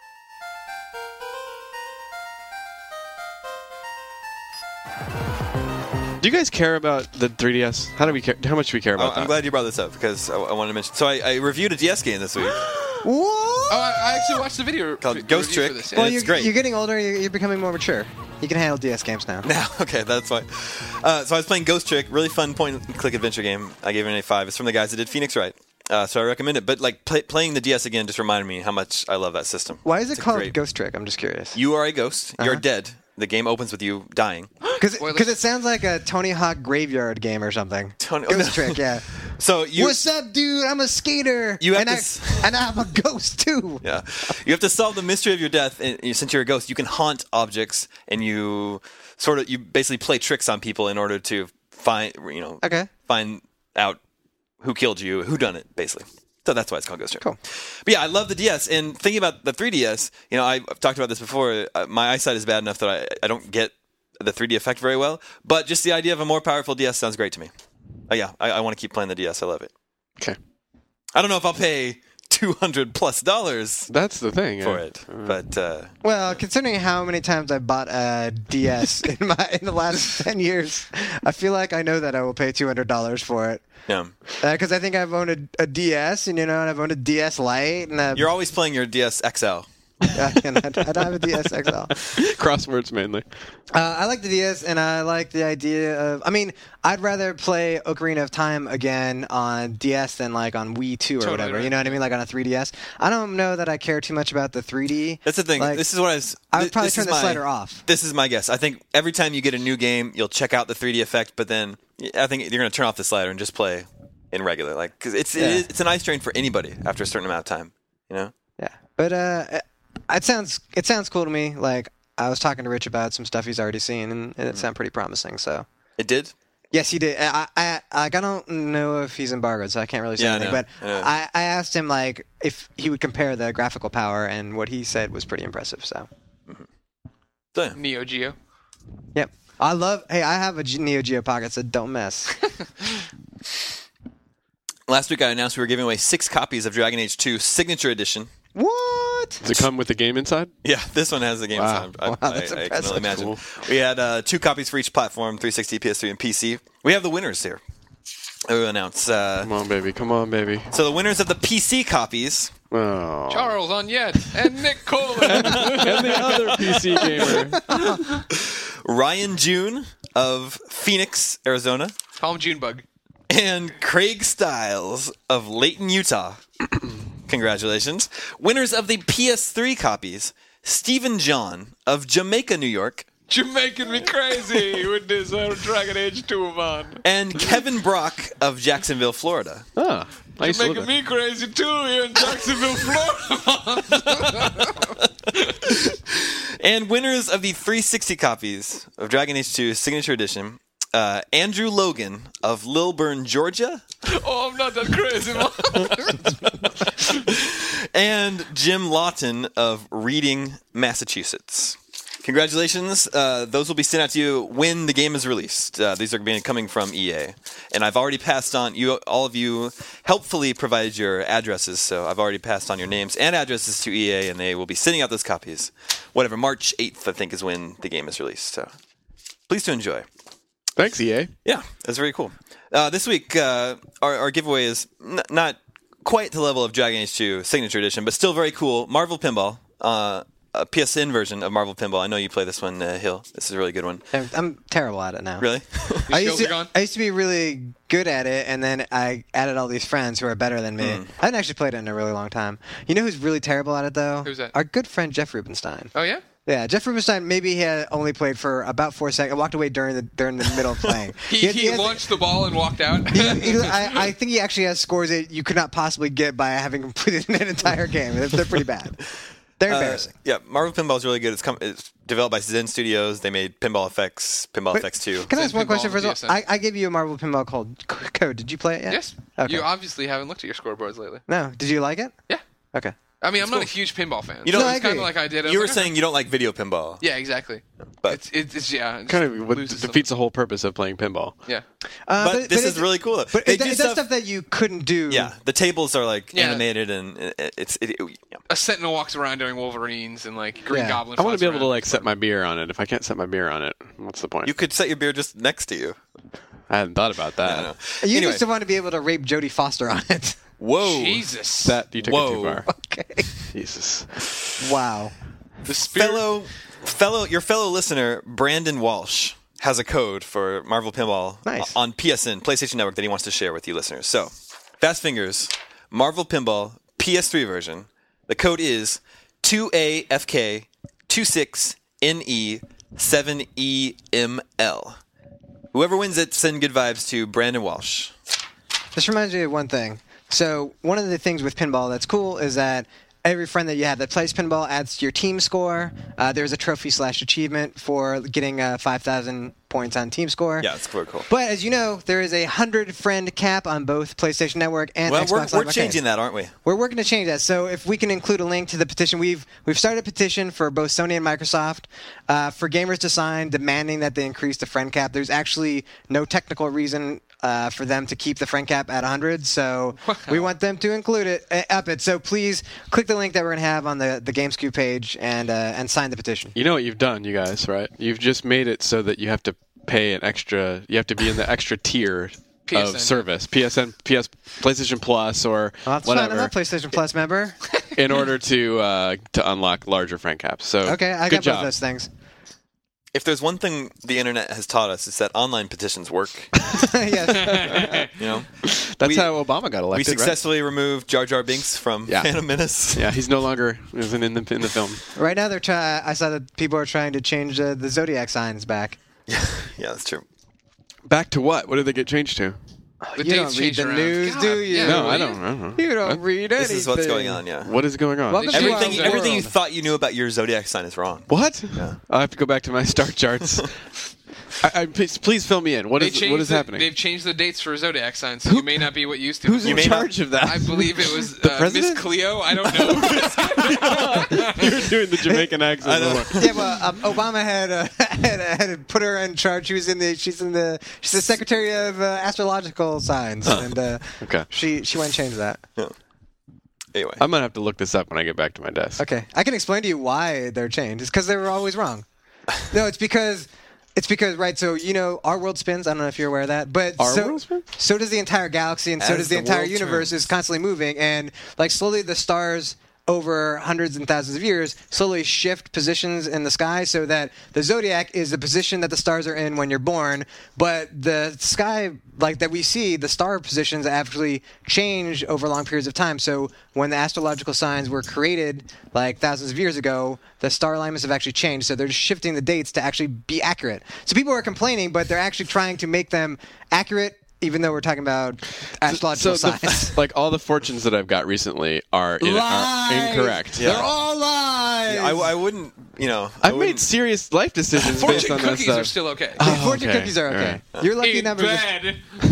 Do you guys care about the three D S? How do we care? How much do we care Oh, about I'm that? glad you brought this up because I, I wanted to mention. So I, I reviewed a D S game this week What? Oh, I, I actually watched the video called v- Ghost review Trick. for this, and yeah. Well, it's you're, great. you're getting older. You're, you're becoming more mature. You can handle D S games now. Now, okay, that's fine. Uh, so I was playing Ghost Trick, really fun point-and-click adventure game. I gave it an A five. It's from the guys that did Phoenix Wright, uh, so I recommend it. But like play, playing the D S again just reminded me how much I love that system. Why is it It's a called great- Ghost Trick? I'm just curious. You are a ghost. You're Uh-huh. dead. The game opens with you dying. Because Spoilers. it sounds like a Tony Hawk graveyard game or something. Tony- Ghost no. Trick, yeah. So you, What's up, dude? I'm a skater. You have and to I, s- and I'm a ghost too. yeah, you have to solve the mystery of your death. And you- since you're a ghost, you can haunt objects, and you sort of you basically play tricks on people in order to find you know Okay. find out who killed you, who done it, basically. So that's why it's called Ghost Trick. Cool. But yeah, I love the D S. And thinking about the three D S, you know, I've talked about this before. Uh, my eyesight is bad enough that I, I don't get the three D effect very well. But just the idea of a more powerful D S sounds great to me. Uh, yeah, I, I want to keep playing the D S. I love it. Okay, I don't know if I'll pay two hundred plus dollars that's the thing. for yeah. it, but uh, Well, considering how many times I bought a D S in my in the last ten years, I feel like I know that I will pay two hundred dollars for it. yeah, Because I think I've owned a, a D S, and you know, and I've owned a D S Lite, and a, you're always playing your D S X L. and I, I don't have a D S X L. Crosswords mainly. Uh, I like the D S, and I like the idea of. I mean, I'd rather play Ocarina of Time again on D S than like on Wii two or Totally whatever. right. You know what I mean? Like on a three D S. I don't know that I care too much about the three D. That's the thing. Like, this is what I was. I would thi- probably this turn is the my- slider off. This is my guess. I think every time you get a new game, you'll check out the three D effect, but then I think you're going to turn off the slider and just play in regular, like because it's it Yeah. is, it's an eye strain for anybody after a certain amount of time. You know. Yeah, but uh, it sounds it sounds cool to me. Like I was talking to Rich about some stuff he's already seen, and, and it sounded pretty promising. So It did. yes, he did. I I like I don't know if he's embargoed, so I can't really say Yeah, I anything. know. But I know. I, I asked him like if he would compare the graphical power, and what he said was pretty impressive. So So, yeah. Neo Geo. yep, I love. Hey, I have a G- Neo Geo Pocket, so don't mess. Last week I announced we were giving away six copies of Dragon Age two Signature Edition. What? Does it come with the game inside? Yeah, this one has the game. Wow. inside. I, Wow, I, that's I can impressive. only imagine. Cool. We had uh, two copies for each platform: three sixty, P S three, and P C. We have the winners here. We will announce. Uh, Come on, baby. Come on, baby. so the winners of the P C copies. Oh. Charles Onyet and Nick Coleman. And the other P C gamer. Ryan June of Phoenix, Arizona, Call him Junebug. and Craig Stiles of Layton, Utah. Congratulations. Winners of the P S three copies, Stephen John of Jamaica, New York, You're making me crazy with this uh, Dragon Age two man. and Kevin Brock of Jacksonville, Florida. Oh, I You're used to making live there. me crazy too here in Jacksonville, Florida. And winners of the three sixty copies of Dragon Age two Signature Edition, uh, Andrew Logan of Lilburn, Georgia, Oh, I'm not that crazy, man. and Jim Lawton of Reading, Massachusetts. Congratulations. Uh, those will be sent out to you when the game is released. Uh, these are being coming from E A. And I've already passed on, you, all of you helpfully provided your addresses, so I've already passed on your names and addresses to E A, and they will be sending out those copies. Whatever, March eighth, I think, is when the game is released. So please do enjoy. Thanks, E A. Yeah, that's very cool. Uh, this week, uh, our, our giveaway is n- not quite the level of Dragon Age two Signature Edition, but still very cool. Marvel Pinball. Uh, A P S N version of Marvel Pinball. I know you play this one, uh, Hill. This is a really good one. I'm, I'm terrible at it now. Really? I skills used, are gone? to, I used to be really good at it, and then I added all these friends who are better than me. Mm. I haven't actually played it in a really long time. You know who's really terrible at it, though? Who's that? Our good friend Jeff Rubenstein. Oh, yeah? Yeah, Jeff Rubenstein, maybe he had only played for about four seconds. I walked away during the during the middle of playing. He, had- he, has- launched the ball and walked out. he- he- I, I think he actually has scores that you could not possibly get by having completed an entire game. They're, they're pretty bad. They're Uh, embarrassing. yeah, Marvel Pinball is really good. It's, come, it's developed by Zen Studios. They made Pinball Effects, Pinball But Effects two. Can I ask Zen one Pinball question on first? P of S all? N. I, I gave you a Marvel Pinball called C- Code. Did you play it yet? Yes. Okay. You obviously haven't looked at your scoreboards lately. No. Did you like it? Yeah. Okay. I mean, I'm not a huge pinball fan. You know- so No, I it's kind agree. of like I did. I was You were like, saying you don't like video pinball. Yeah, exactly. But- it's, it's, it's yeah. it Kind just of what loses defeats the whole purpose of playing pinball. some- Yeah. Uh, But this is it- really cool. But They it, do it does stuff- stuff that you couldn't do. Yeah, the tables are like Yeah. animated, and it, it's it, it, yeah. A sentinel walks around during Wolverines, and like Green Yeah. Goblin. I want to flies be able to around. like set my beer on it. If I can't set my beer on it, what's the point? You could set your beer just next to you. I hadn't thought about that. I know. You Anyway, used to want to be able to rape Jodie Foster on it. whoa, Jesus. That you took it too Whoa. far. Okay. Jesus. Wow. the spirit. fellow, fellow, your fellow listener, Brandon Walsh, has a code for Marvel Pinball Nice. on P S N, PlayStation Network, that he wants to share with you listeners. So, Fast Fingers, Marvel Pinball, P S three version. The code is two A F K two six N E seven E M L. Whoever wins it, send good vibes to Brandon Walsh. This reminds me of one thing. So one of the things with pinball that's cool is that every friend that you have that plays pinball adds to your team score. Uh, there's a trophy slash achievement for getting uh, five thousand points on team score. Yeah, it's very cool. But as you know, there is a hundred friend cap on both PlayStation Network and Well, Xbox we're, Live we're Arcade. changing that, aren't we? We're working to change that. So if we can include a link to the petition, we've we've started a petition for both Sony and Microsoft uh, for gamers to sign, demanding that they increase the friend cap. There's actually no technical reason uh, for them to keep the friend cap at one hundred, so we want them to include it, uh, up it. So please click the link that we're going to have on the the GameScoop page and uh, and sign the petition. You know what you've done, you guys, right? You've just made it so that you have to pay an extra. You have to be in the extra tier P S N. of service, P S N, P S, PlayStation Plus, or Well, that's fine. I'm whatever, not a PlayStation Plus member. in order to uh, to unlock larger friend caps. So Okay, I good got job. both those things. If there's one thing the internet has taught us, it's that online petitions work. Yes. You know, That's we- how Obama got we elected, right? successfully removed Jar Jar Binks from Yeah. Phantom Menace. Yeah, he's no longer isn't in the in the film. Right now, they're trying. I saw that people are trying to change uh, the zodiac signs back. Yeah, that's true. Back to what? What did they get changed to? The You dates don't read change the around. news, God, do you? yeah, No, will I you? don't. I don't know. You don't What? read anything. This is what's going on. Yeah. What is going on? Welcome to Everything, our everything you world. thought you knew about your zodiac sign is wrong. What? I have to go back to my star charts. I, I, please, please fill me in. What They is changed what is the- happening? They've changed the dates for zodiac signs, so you may not be what you used to. Who's be. in may not- charge of that? I believe it was The uh, Miss president? Cleo. I don't know. You're doing the Jamaican accent. know. before. Yeah, well, um, Obama had, uh, had had put her in charge. She was in the she's in the she's the secretary of uh, astrological signs, and uh, Okay. she she went and changed that. Anyway, I'm gonna have to look this up when I get back to my desk. Okay, I can explain to you why they're changed. It's because they were always wrong. No, it's because it's because right. So you know, our world spins. I don't know if you're aware of that, but Our so, world spins? so does the entire galaxy, and so As does the, the entire world universe turns. is constantly moving, and like slowly the stars over hundreds and thousands of years slowly shift positions in the sky so that the zodiac is the position that the stars are in when you're born, but the sky like that we see, the star positions actually change over long periods of time. So when the astrological signs were created like thousands of years ago, the star alignments have actually changed. So they're just shifting the dates to actually be accurate. So people are complaining, but they're actually trying to make them accurate, even though we're talking about astrological So the- signs. like all the fortunes that I've got recently are, in, are Lies! incorrect. Yeah. They're all lies. I, I wouldn't, you know. I've I made wouldn't- serious life decisions based Fortune on that cookies stuff. are still okay. Oh, Fortune okay. cookies are okay. All right. You're lucky In never just bed.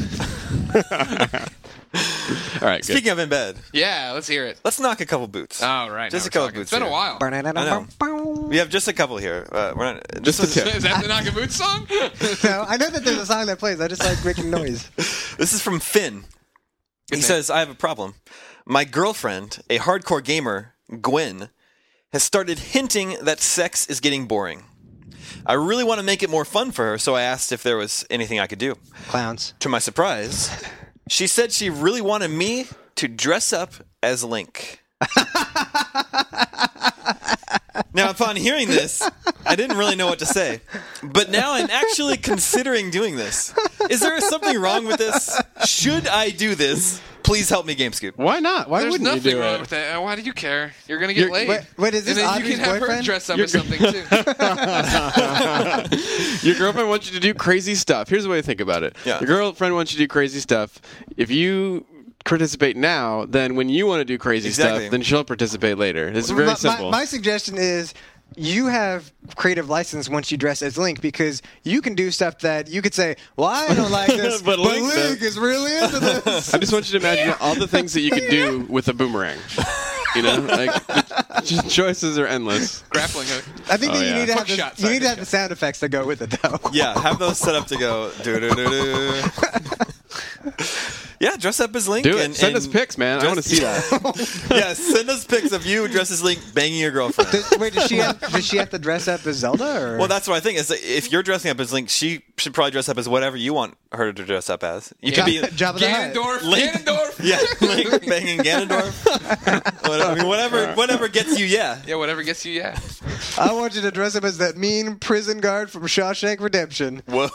All right, good. Speaking of in bed, Yeah, let's hear it. let's knock a couple boots. All right, Just now a couple we're talking. boots It's been a here. while. I know. We have just a couple here. Uh, we're not, Just this a is- tip. Is that the Knock a Boot song? No, I know that there's a song that plays. I just like making noise. This is from Finn. He name. says, I have a problem. My girlfriend, a hardcore gamer, Gwen, has started hinting that sex is getting boring. I really want to make it more fun for her, so I asked if there was anything I could do. Clowns. To my surprise, she said she really wanted me to dress up as Link. Now, upon hearing this, I didn't really know what to say. But now I'm actually considering doing this. Is there something wrong with this? Should I do this? Please help me, GameScoop. Why not? Why There's wouldn't nothing you do wrong it? with that. Why do you care? You're gonna get You're- laid. Wait, wait, is this and then Audrey's you can have her boyfriend? dress up as something too. Your girlfriend wants you to do crazy stuff. Here's the way to think about it. Yeah. Your girlfriend wants you to do crazy stuff. If you participate now, then when you want to do crazy Exactly. stuff, then she'll participate later. It's very my, simple. My, my suggestion is you have creative license once you dress as Link because you can do stuff that you could say, well, I don't like this, But but, Link Link, does. is really into this. I just want you to imagine all the things that you could do with a boomerang. You know, like the just choices are endless. Grappling hook. I think Oh, that you yeah. need to have Hook the, shot, you sorry, need to hook have the sound effects that go with it, though. Yeah, have those set up to go. Do-do-do-do. Yeah, dress up as Link. Do it. And, Send and us pics, man. I want to see that. Yeah, send us pics of you dressed as Link banging your girlfriend. Does, wait, does she have does she have to dress up as Zelda? Or? Well, that's what I think. Is that if you're dressing up as Link, she should probably dress up as whatever you want her to dress up as. You could be Jabba the Hutt. Ganondorf. Link. Ganondorf. Yeah, Link banging Ganondorf. What- I mean, whatever, whatever gets you. Yeah. Yeah, whatever gets you. Yeah. I want you to dress up as that mean prison guard from Shawshank Redemption. Whoa.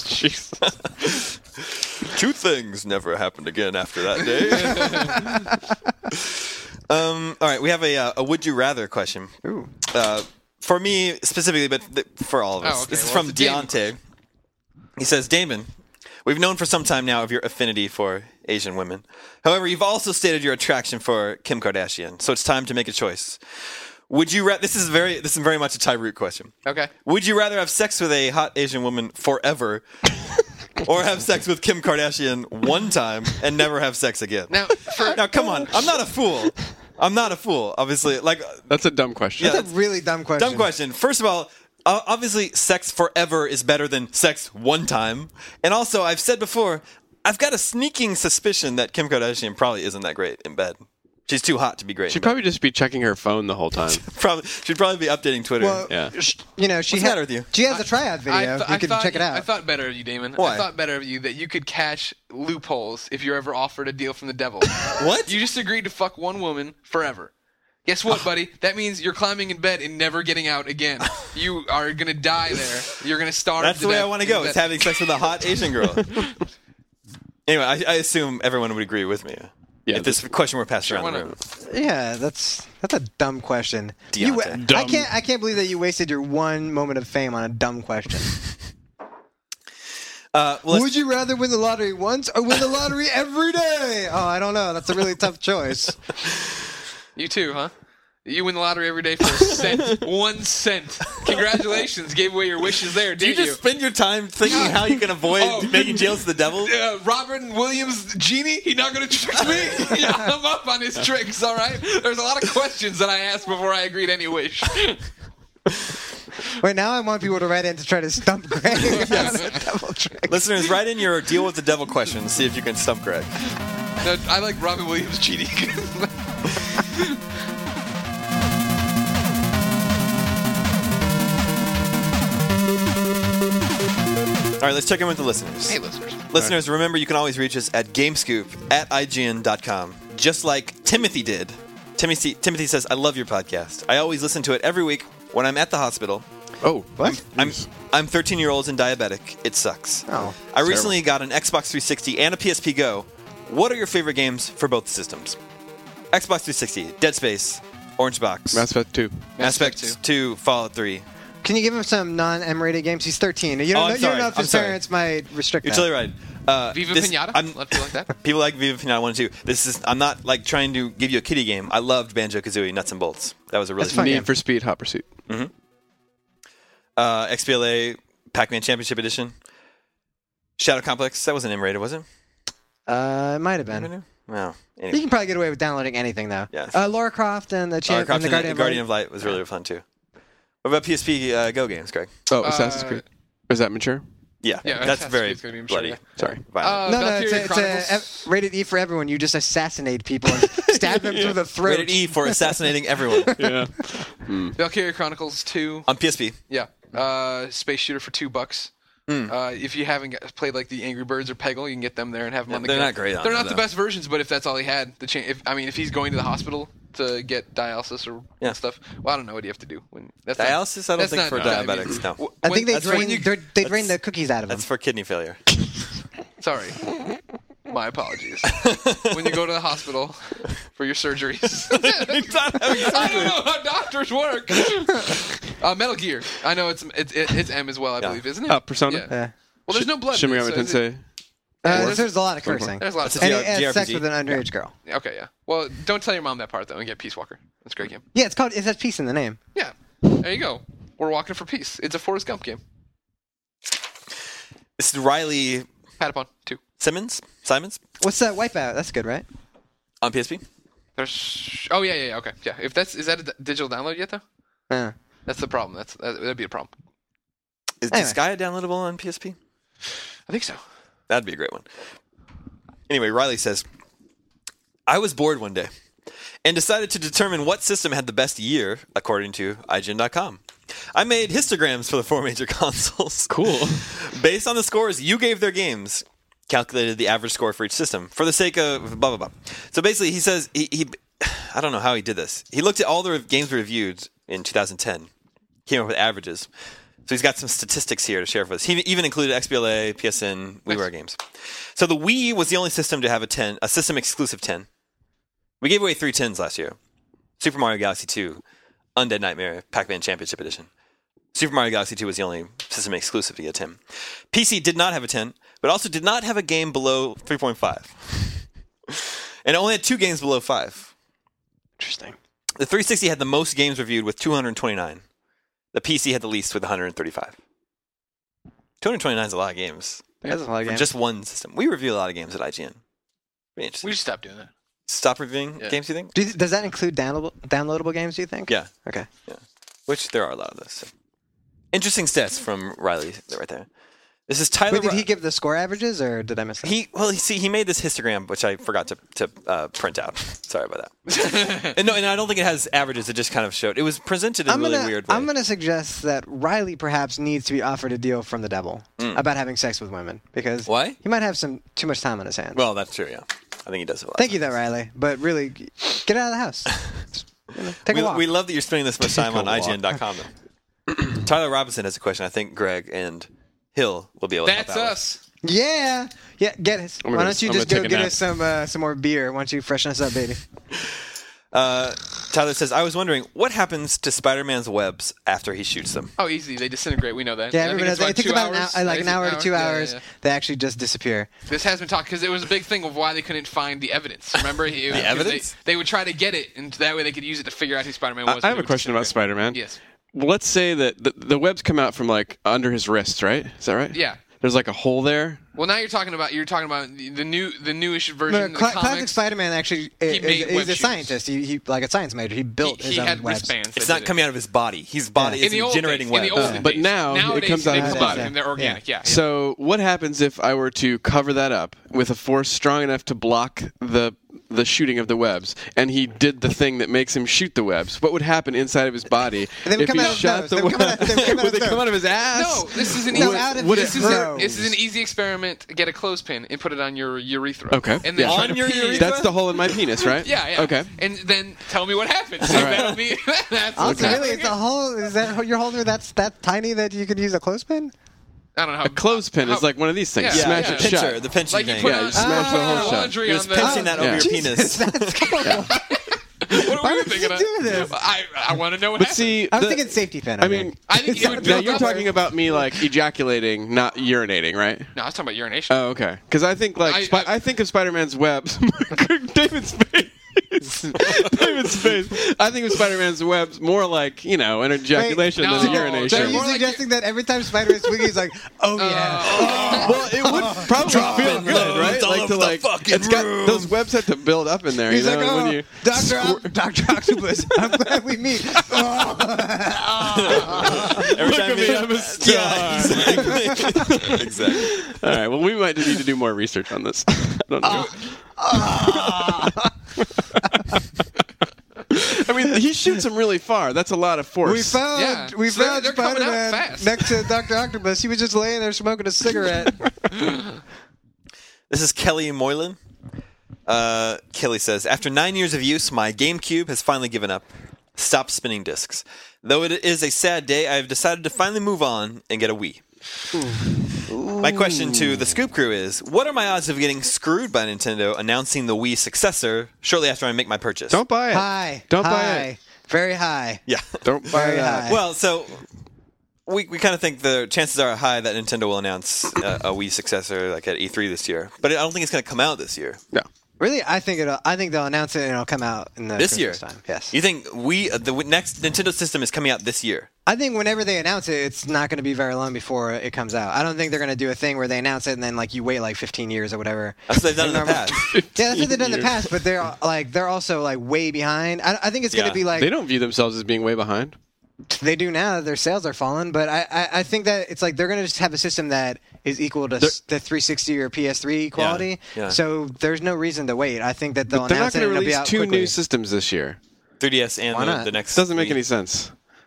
Two things never happened again after that day. um, all right, we have a, uh, a would you rather question. Ooh. Uh, for me specifically, but th- for all of us. Oh, okay. This is Well, from it's a Damon Deontay. He says, Damon, we've known for some time now of your affinity for Asian women. However, you've also stated your attraction for Kim Kardashian, so it's time to make a choice. Would you rather? This is very. This is very much a Tyroot question. Okay. Would you rather have sex with a hot Asian woman forever, or have sex with Kim Kardashian one time and never have sex again? Now, for Now, come on. I'm not a fool. I'm not a fool. Obviously, like That's a dumb question. Yeah. That's a really dumb question. dumb question. First of all, uh, obviously, sex forever is better than sex one time. And also, I've said before, I've got a sneaking suspicion that Kim Kardashian probably isn't that great in bed. She's too hot to be great. She'd in bed. probably just be checking her phone the whole time. probably she'd probably be updating Twitter. Well, Yeah. sh- you know, she What's the had, matter with you? She has a tryout video. I, th- you I can thought, check it out. I thought better of you, Damon. Why? I thought better of you that you could catch loopholes if you're ever offered a deal from the devil. What? You just agreed to fuck one woman forever. Guess what, buddy? That means you're climbing in bed and never getting out again. You are gonna die there. You're gonna starve. That's to the way death I want to in go. bed. It's having sex with a hot Asian girl. Anyway, I, I assume everyone would agree with me. Yeah, if this question were passed Sure, around why the not? room. Yeah, that's that's a dumb question. You, Deontay. I Dumb. can't I can't believe that you wasted your one moment of fame on a dumb question. Uh, well, let's- Would you rather win the lottery once or win the lottery every day? Oh, I don't know. That's a really tough choice. You too, huh? You win the lottery every day for a cent. One cent. Congratulations. Gave away your wishes there, do you did just spend your time thinking how you can avoid Oh. making deals to the devil? Uh, Robin Williams genie, he not gonna trick me? Yeah, I'm up on his tricks, all right? There's a lot of questions that I asked before I agreed any wish. Wait, now I want people to write in to try to stump Greg on a double trick. Listeners, write in your deal with the devil questions. See if you can stump Greg. No, I like Robin Williams genie. All right, let's check in with the listeners. Hey, listeners. Listeners, remember you can always reach us at gamescoop at I G N dot com, just like Timothy did. Timothy, Timothy says, I love your podcast. I always listen to it every week when I'm at the hospital. Oh, What? I'm I'm thirteen year old and diabetic. It sucks. Oh, I recently got an Xbox three sixty and a P S P Go. What are your favorite games for both systems? Xbox three sixty, Dead Space, Orange Box, Mass Effect two. Mass Effect two, Fallout three. Can you give him some non-M rated games? He's thirteen. You Oh, don't, I'm know, you sorry. don't know if I'm his sorry. parents might restrict You're that. totally right. Uh, Viva this- Pinata. I'm- Let's do like that. People like Viva Pinata one and two. This is. I'm not like trying to give you a kiddie game. I loved Banjo Kazooie Nuts and Bolts. That was a really That's fun fun. game. Need for Speed Hot Pursuit. Uh, X B L A Pac-Man Championship Edition. Shadow Complex. That wasn't M-rated, was it? Uh, it might have been. Well, You anyway. can probably get away with downloading anything though. Yes. Uh, Lara Croft and the, Champ- Lara Croft and the Guardian, and Guardian of Light was really fun too. What about P S P uh, Go games, Greg? Oh, Assassin's Uh, Creed. Is that mature? Yeah, Yeah, that's Assassin's very Creed's gonna be mature, bloody. yeah. Sorry. Violent. Uh, No, no, Valkyria it's, a, it's Chronicles. a, rated E for everyone. You just assassinate people and stab them through the throat. Rated E for assassinating everyone Yeah. Valkyria Chronicles two. on P S P. Yeah. Uh, space shooter for two bucks. Hmm. Uh, if you haven't got- played like the Angry Birds or Peggle, you can get them there and have them Yeah, on the they're go. not great on They're there, not the though. best versions, but if that's all he had, the cha- if I mean, if he's going to the hospital to get dialysis or Yeah. stuff, well, I don't know what you have to do. When that's not- Dialysis? I don't that's think not for diabetes. diabetics. No, W- I when- think they that's drain, when you- they're- they drain the that's- cookies out of them. that's for kidney failure. Sorry. My apologies. When you go to the hospital for your surgeries. I don't know how doctors work. uh, Metal Gear. I know it's it's it's M as well, I Yeah. believe, isn't it? Uh, Persona? Yeah. Yeah. Well, there's no blood. Shin in it, Megami so is it- Tensei. Uh, there's, there's a lot of cursing. There's a lot of That's And a stuff. it has G R P G. sex with an underage girl. Okay, yeah. Well, don't tell your mom that part though, and get Peace Walker. That's a great game. Yeah, it's called. It has peace in the name. Yeah. There you go. We're walking for peace. It's a Forrest Gump game. This is Riley Patapon two. Simmons. Simons What's that Wipeout? That's good, right? on P S P. There's. Oh yeah, yeah, yeah. Okay, yeah. If that's is that a d- digital download yet though? Yeah. That's the problem. That's that, that'd be a problem. Is Anyway. Disgaea downloadable on P S P? I think so. That'd be a great one. Anyway, Riley says, I was bored one day and decided to determine what system had the best year, according to I G N dot com. I made histograms for the four major consoles. Cool. Based on the scores you gave their games, calculated the average score for each system for the sake of blah, blah, blah. So basically, he says, he, he I don't know how he did this. He looked at all the games reviewed in two thousand ten, came up with averages. So he's got some statistics here to share with us. He even included X B L A, P S N, WiiWare games. So the Wii was the only system to have a ten, a system exclusive ten. We gave away three tens last year. Super Mario Galaxy two, Undead Nightmare, Pac-Man Championship Edition. Super Mario Galaxy two was the only system exclusive to get a ten. P C did not have a ten, but also did not have a game below three point five. And it only had two games below five. Interesting. The three sixty had the most games reviewed with two hundred twenty-nine. The P C had the least with one hundred thirty-five. two hundred twenty-nine is a lot of games. That's a lot of For games. just one system. We review a lot of games at I G N. Pretty interesting. We should stop doing that. Stop reviewing Yeah. games, you think? Do you, does that include downloadable, downloadable games? Do you think? Yeah. Okay. Which there are a lot of those. So. Interesting stats from Riley right there. This is Tyler. Wait, did Ro- he give the score averages, or did I miss that? He well, he, see, he made this histogram, which I forgot to to uh, print out. Sorry about that. and no, and I don't think it has averages. It just kind of showed. It was presented in a I'm really gonna, weird way. I'm gonna suggest that Riley perhaps needs to be offered a deal from the devil about having sex with women because Why? he might have some too much time on his hands. Well, that's true. Yeah, I think he does have a lot. Thank you, though, Riley. But really, get out of the house. You know, take we, a walk. we love that you're spending this much time Take a on I G N dot com. Tyler Robinson has a question. I think Greg and Hill will be able to That's help out with. us. yeah, yeah. Get us. I'm Why gonna- don't you I'm just gonna go take a get nap. us some uh, some more beer? Why don't you freshen us up, baby? Uh, Tyler says, I was wondering what happens to Spider-Man's webs after he shoots them. Oh, easy. They disintegrate. We know that. Yeah, I think everybody it's knows. It takes two about an hours. hour, like Is an it hour to two Yeah, hours. yeah, yeah. They actually just disappear. This has been talked because it was a big thing of why they couldn't find the evidence. Remember, He- because evidence? They, they would try to get it, and that way they could use it to figure out who Spider-Man I, was. I but have it a would question about disintegrate. Spider-Man. Yes. Let's say that the, the webs come out from like under his wrists, right? Is that right? Yeah. There's like a hole there. Well, now you're talking about you're talking about the, the new the newish version No, of the Cla- Classic comics. Spider-Man actually is, made is web a shoes. scientist. He, he like a science major. He built he, his he own had webs. wristbands. It's that not did it. coming out of his body. His body in the isn't old generating days, in webs. the olden But days. now it Nowadays, comes out they of his come body. and they're organic. Yeah. yeah. So what happens if I were to cover that up with a force strong enough to block the the shooting of the webs, and he did the thing that makes him shoot the webs? What would happen inside of his body They would if come he out of shot those. the They would come out- webs? they would come out Would of they come those. out of his ass? No, this is an No, easy. out of would his it This is, a, nose. this is an easy experiment. Get a clothespin and put it on your urethra. Okay. And then Yeah. try On to your pee. urethra? That's the hole in my penis, right? Yeah, yeah. Okay. And then tell me what happens. All right. That'll be, that's Also, what's really, happening. it's a whole. Is that your holder? That's that tiny that you could use a clothespin? I don't know how. A clothespin how, is like one of these things. Yeah, Smash yeah. it Pincher, shut. the pinching like you thing. put Yeah, on, you smash the put whole on shot. laundry You're on just the. pinching that over Yeah. your Jesus, penis. that's cool. What Why are we would thinking you of? do this? I, I want to know what But happened. see, I was the- thinking safety pin. I over mean, here. I think you would now build you're up- talking about me like ejaculating, not urinating, right? No, I was talking about urination. Oh, okay. Because I think like I- Spi- I, I- think of Spider-Man's webs. David's face. David's face. I think of Spider-Man's webs more like you know an ejaculation no. than a So So urination. are you more like suggesting that every time Spider-Man swings, he's like, "Oh yeah." Well, it would probably feel in good, loads right? all Like over to the like, fucking it's got room. those webs have to build up in there. He's you know, like, and "Oh, when you Doctor Oc- Doctor Octopus, I'm glad we meet." Every Look time at you- me, I'm a star. Yeah, exactly. exactly. All right. Well, we might need to do more research on this. I don't know. I mean, he shoots him really far. That's a lot of force. We found Yeah. we So found they're coming out Spider-Man fast. next to Doctor Octopus. He was just laying there smoking a cigarette. This is Kelly Moylan. Uh, Kelly says, after nine years of use, my GameCube has finally given up. Stop spinning discs. Though it is a sad day, I have decided to finally move on and get a Wii. My question to the Scoop Crew is, what are my odds of getting screwed by Nintendo announcing the Wii successor shortly after I make my purchase? Don't buy it. High. Don't high, buy it. Very high. Yeah. Don't buy Very that. high. Well, so we we kind of think the chances are high that Nintendo will announce uh, a Wii successor like at E three this year, but I don't think it's going to come out this year. No. Really, I think it'll. I think they'll announce it and it'll come out in the This year, Christmas time. Yes. You think we uh, the w- next Nintendo system is coming out this year? I think whenever they announce it, it's not going to be very long before it comes out. I don't think they're going to do a thing where they announce it and then like you wait like fifteen years or whatever. That's what they've done in the Normal- past. Yeah, that's what they've done in the years. past. But they're like they're also like way behind. I, I think it's going Yeah. to be like They don't view themselves as being way behind. they do now. Their sales are falling, but I, I, I think that it's like they're going to just have a system that is equal to s- the three sixty or P S three quality. yeah. So there's no reason to wait. I think that they'll But they're not announce it going and to it'll be release out two quickly. new systems this year. three D S and Why the, not? the next Doesn't make Wii. any sense.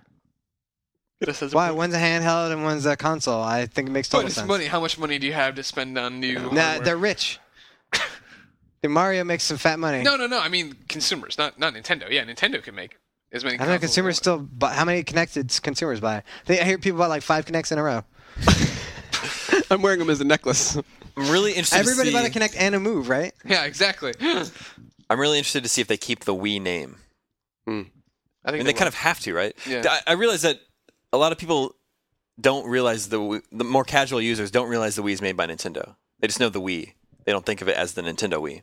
Why? One's a handheld and one's a console. I think it makes But total it's sense. money. How much money do you have to spend on new? Nah, hardware? they're rich. The Mario makes some fat money. No, no, no. I mean consumers, not not Nintendo. Yeah, Nintendo can make as many. I don't know. consoles Consumers as they still. Buy, how many connected consumers buy? They, I hear people buy like five connects in a row. I'm wearing them as a necklace. I'm really interested. Everybody to bought see, a Connect and a Move, right? want. Yeah, exactly. I'm really interested to see if they keep the Wii name. I I think mean, they kind of have to, right? Yeah. I, I realize that a lot of people don't realize the Wii- the more casual users don't realize the Wii is made by Nintendo. They just know the Wii. They don't think of it as the Nintendo Wii.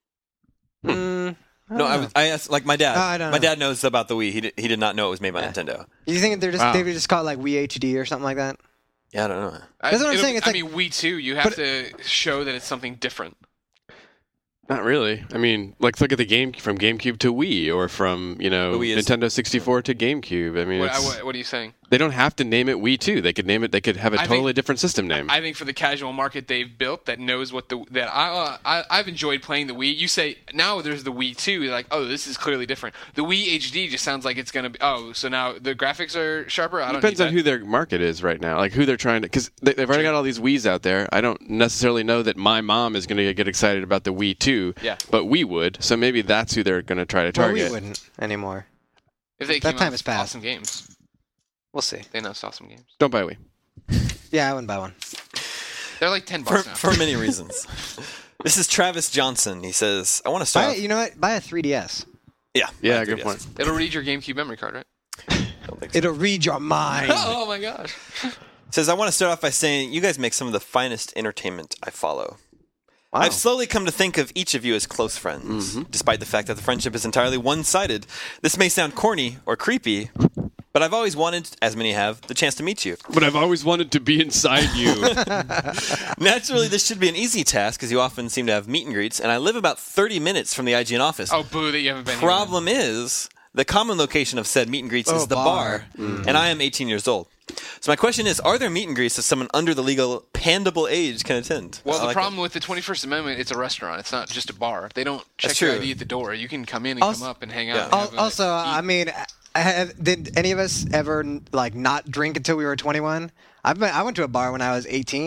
Mm, I No, don't I, know. was, I asked like my dad. Oh, I don't my know. dad knows about the Wii. He did, he did not know it was made by Yeah. Nintendo. You think they're just Wow. they would just call it like Wii H D or something like that? Yeah, I don't know. I, That's what I'm it'll- saying, it's I like- mean, Wii two, you have but- to show that it's something different. Not really. I mean, like look at the game from GameCube to Wii, or from you know The Wii is- Nintendo sixty-four to GameCube. I mean, What, I- it's- what, what are you saying? they don't have to name it Wii two. They could name it. They could have a I think- totally different system name. I think for the casual market they've built that knows what the that I, uh, I I've enjoyed playing the Wii. You say now there's the Wii two, you're like, oh, this is clearly different. The Wii H D just sounds like it's gonna be. Oh, so now the graphics are sharper. I don't Depends need on that. who their market is right now, like who they're trying to. Because they, they've already got all these Wii's out there. I don't necessarily know that my mom is going to get excited about the Wii two. Yeah. But we would. So maybe that's who they're going to try to Well, target. we wouldn't anymore. If they that came time out has with passed. awesome games, We'll see. they announced awesome games. Don't buy a Wii. Yeah, I wouldn't buy one. They're like ten For, bucks now. for many reasons. This is Travis Johnson. He says, I want to start. Buy, off- you know what? Buy a three D S. yeah. Yeah, I good guess. point. It'll read your GameCube memory card, right? I don't think so. It'll read your mind. Oh my gosh. Says, I want to start off by saying you guys make some of the finest entertainment I follow. Wow. I've slowly come to think of each of you as close friends, despite the fact that the friendship is entirely one-sided. This may sound corny or creepy, but I've always wanted, as many have, the chance to meet you. But I've always wanted to be inside you. Naturally, this should be an easy task, as you often seem to have meet and greets, and I live about thirty minutes from the I G N office. Oh, boo that you haven't been here. Problem is, the common location of said meet and greets Oh, is the bar. bar, and I am eighteen years old. So my question is, are there meet and greets that someone under the legal pandable age can attend? Well, I the like problem with the twenty-first Amendment, it's a restaurant. It's not just a bar. They don't check That's your true. I D at the door. You can come in and Also- come up and hang out. Yeah. and Al- have a- Also, I mean, I have, did any of us ever like not drink until we were twenty-one? I've been, I went to a bar when I was eighteen,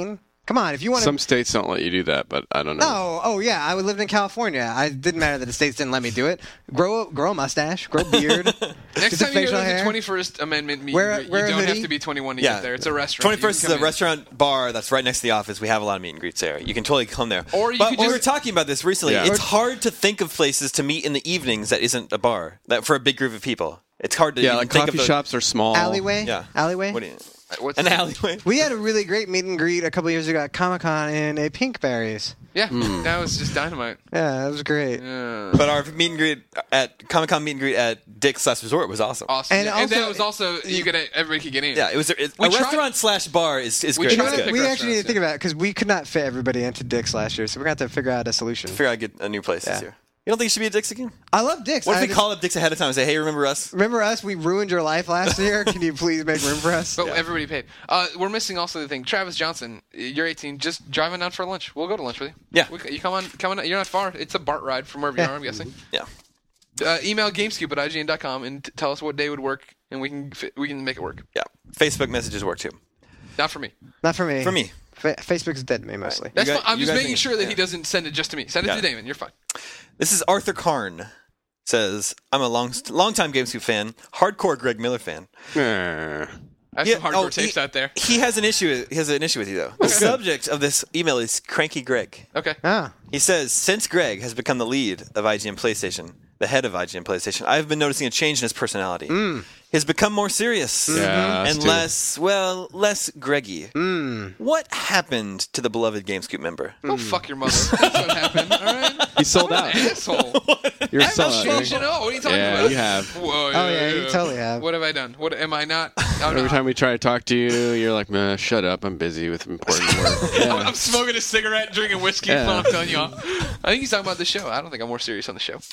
Come on, if you want to. Some states don't let you do that, but I don't know. No, oh yeah, I lived in California. I didn't matter that the states didn't let me do it. Grow, grow a mustache, grow a beard. Next get the time you go facial to the hair. twenty-first Amendment meet, Wear a- you wear a don't have hoodie. to be twenty-one to Yeah. get there. It's a restaurant. twenty-first You is can a come in. restaurant bar that's right next to the office. We have a lot of meet and greets there. You can totally come there. Or you but could we just- were talking about this recently. Yeah. It's hard to think of places to meet in the evenings that isn't a bar that for a big group of people. It's hard to Yeah, even like think coffee of the, shops are small. Alleyway? Yeah, Alleyway? What do you? What's An alleyway. We had a really great meet and greet a couple years ago at Comic Con in a Pinkberries. Yeah, Hmm. that was just dynamite. Yeah, that was great. Yeah. But our meet and greet at Comic Con meet and greet at Dick's Last Resort was awesome. Awesome. And And, and also- that was also you could everybody could get in. Yeah, it was a, it, We a tried- restaurant slash bar is is We great. tried It's to good. pick We restaurants, actually need to think yeah. about it because we could not fit everybody into Dick's last year, so we're going to have to figure out a solution. Figure out get a new place Yeah. this year. You don't think you should be at Dick's again? I love Dick's. What if I we just- call up Dick's ahead of time and say, "Hey, remember us?" Remember us? We ruined your life last year. Can you please make room for us? But everybody paid. Uh, we're missing also the thing. Travis Johnson, you're eighteen. Just driving out for lunch. We'll go to lunch with you. Yeah. We, you come on, come on. You're not far. It's a BART ride from wherever you Yeah. are. I'm guessing. Yeah. Uh, email gamescoop at I G N dot com and t- tell us what day would work, and we can fi- we can make it work. Yeah. Facebook messages work too. Not for me. Not for me. For me. Fa- Facebook's dead to me mostly. That's You fine. guys- I'm you just guys making think- sure that yeah. he doesn't send it just to me. Send it Yeah. to Damon. You're fine. This is Arthur Karn. Says, I'm a long, long-time GameScoop fan, hardcore Greg Miller fan. Eh. I have Yeah, some hardcore oh, tapes he, out there. He has an issue. He has an issue with you though. The subject of this email is Cranky Greg. Okay. Ah. He says, since Greg has become the lead of I G N PlayStation, the head of I G N PlayStation, I've been noticing a change in his personality. He has become more serious Yeah, us and too. less, well, less Greggy. Mm. What happened to the beloved GameScoop member? Go fuck your mother. That's what happened. All right. He sold out. Asshole. You're I selling haven't out, changed Greg. at all. What are you talking Yeah, about? you have. Whoa, Oh, yeah, you totally have. What have I done? What am I not? Oh, no. Every time we try to talk to you, you're like, "Man, shut up. I'm busy with important work." I'm, Yeah. I'm smoking a cigarette, drinking whiskey, Yeah. while I'm telling you all. I think he's talking about the show. I don't think I'm more serious on the show.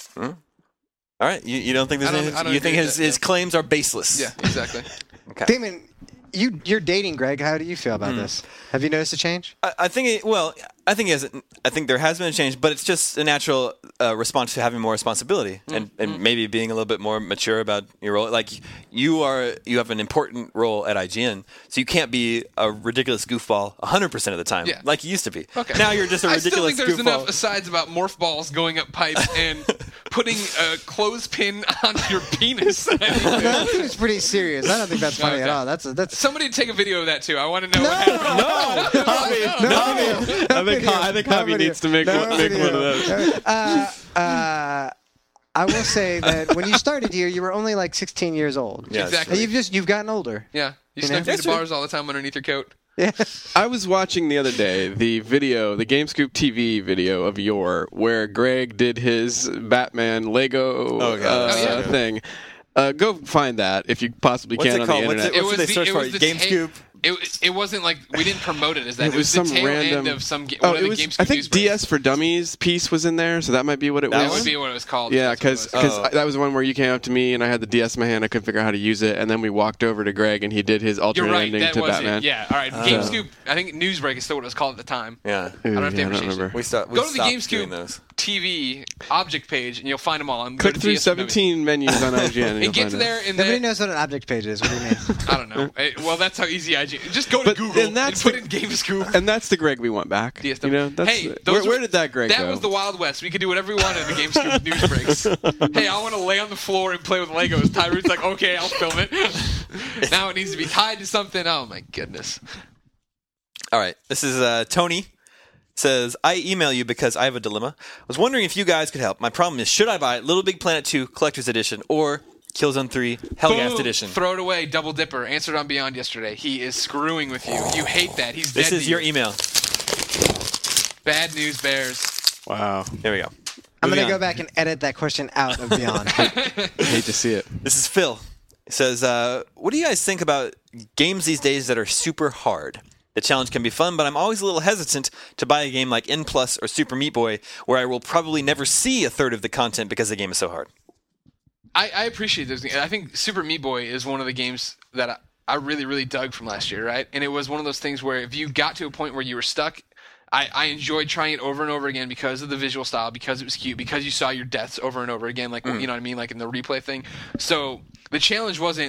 All right, you, you don't think there's I don't- any, I don't you think agree his, with that, his yeah. claims are baseless? Yeah, exactly. Okay. Damon, you, you're dating Greg. How do you feel about this? Have you noticed a change? I, I think it, well, I think it has, I think there has been a change, but it's just a natural uh, response to having more responsibility and, and maybe being a little bit more mature about your role. Like you are, you have an important role at I G N, so you can't be a ridiculous goofball one hundred percent of the time, Yeah. like you used to be. Okay. Now you're just a I still ridiculous think there's goofball. enough asides about morph balls going up pipes and putting a clothespin on your penis. No, that seems pretty serious. I don't think that's funny Okay. at all. That's a, that's. Somebody take a video of that too. I want to know what happened. no, No, No, I think video. I think No Javi video. needs to make No one, make video. one of those. Uh, uh, I will say that when you started here, you were only like sixteen years old. Yeah, Exactly. And you've just you've gotten older. Yeah, you You snuck know? into That's true. bars all the time underneath your coat. Yeah. I was watching the other day the video, the GameScoop T V video of Yore, where Greg did his Batman Lego Oh, God. uh, Oh, yeah. thing. Uh, go find that if you possibly What's can it on called? the What's internet. it- What should they search it for? was the GameScoop? ta- It, it wasn't like we didn't promote it as that. It was the some tail random- end of some ga- Oh, one of it the was. GameScoop I think news breaks. D S for Dummies piece was in there, so that might be what it That That was. would be what it was called. Yeah, That's what it because was. Oh. that was the one where you came up to me and I had the D S in my hand. I couldn't figure out how to use it, and then we walked over to Greg and he did his You're alternate right. ending That to was Batman. it. Yeah. All right. GameScoop. I think Newsbreak is still what it was called at the time. Yeah. I don't know if they Yeah, ever I don't changed it. remember. We start. We Go to the stopped doing GameScoop those. T V object page and you'll find them all. And go Click to through D S for Dummies. seventeen menus on I G N and, And you'll get find to it. there and Nobody then knows what an object page is. What do you mean? I don't know. Eh, well, that's how easy I G. Just go to But- Google and and, that's put the- in GameScoop. And that's the Greg we want back. D S You know, that's hey, where, those where were- did that Greg that go? was the Wild West. We could do whatever we wanted in the GameScoop news breaks. Hey, I want to lay on the floor and play with Legos. Tyreek's like, okay, I'll film it. Now it needs to be tied to something. Oh my goodness. All right. This is uh, Tony. Says, I email you because I have a dilemma. I was wondering if you guys could help. My problem is, should I buy Little Big Planet two Collector's Edition or Killzone three Hellgas Boom. Edition? Throw it away. Double Dipper. Answered on Beyond yesterday. He is screwing with you. You hate that. He's This dead is to your you. email. Bad news bears. Wow. Here we go. I'm Moving going to on. go back and edit that question out of Beyond. Hate to see it. This is Phil. It says, uh, what do you guys think about games these days that are super hard? The challenge can be fun, but I'm always a little hesitant to buy a game like N Plus or Super Meat Boy, where I will probably never see a third of the content because the game is so hard. I, I appreciate those. I think Super Meat Boy is one of the games that I, I really, really dug from last year, right? And it was one of those things where if you got to a point where you were stuck, I, I enjoyed trying it over and over again because of the visual style, because it was cute, because you saw your deaths over and over again, like, you know what I mean, like in the replay thing. So the challenge wasn't,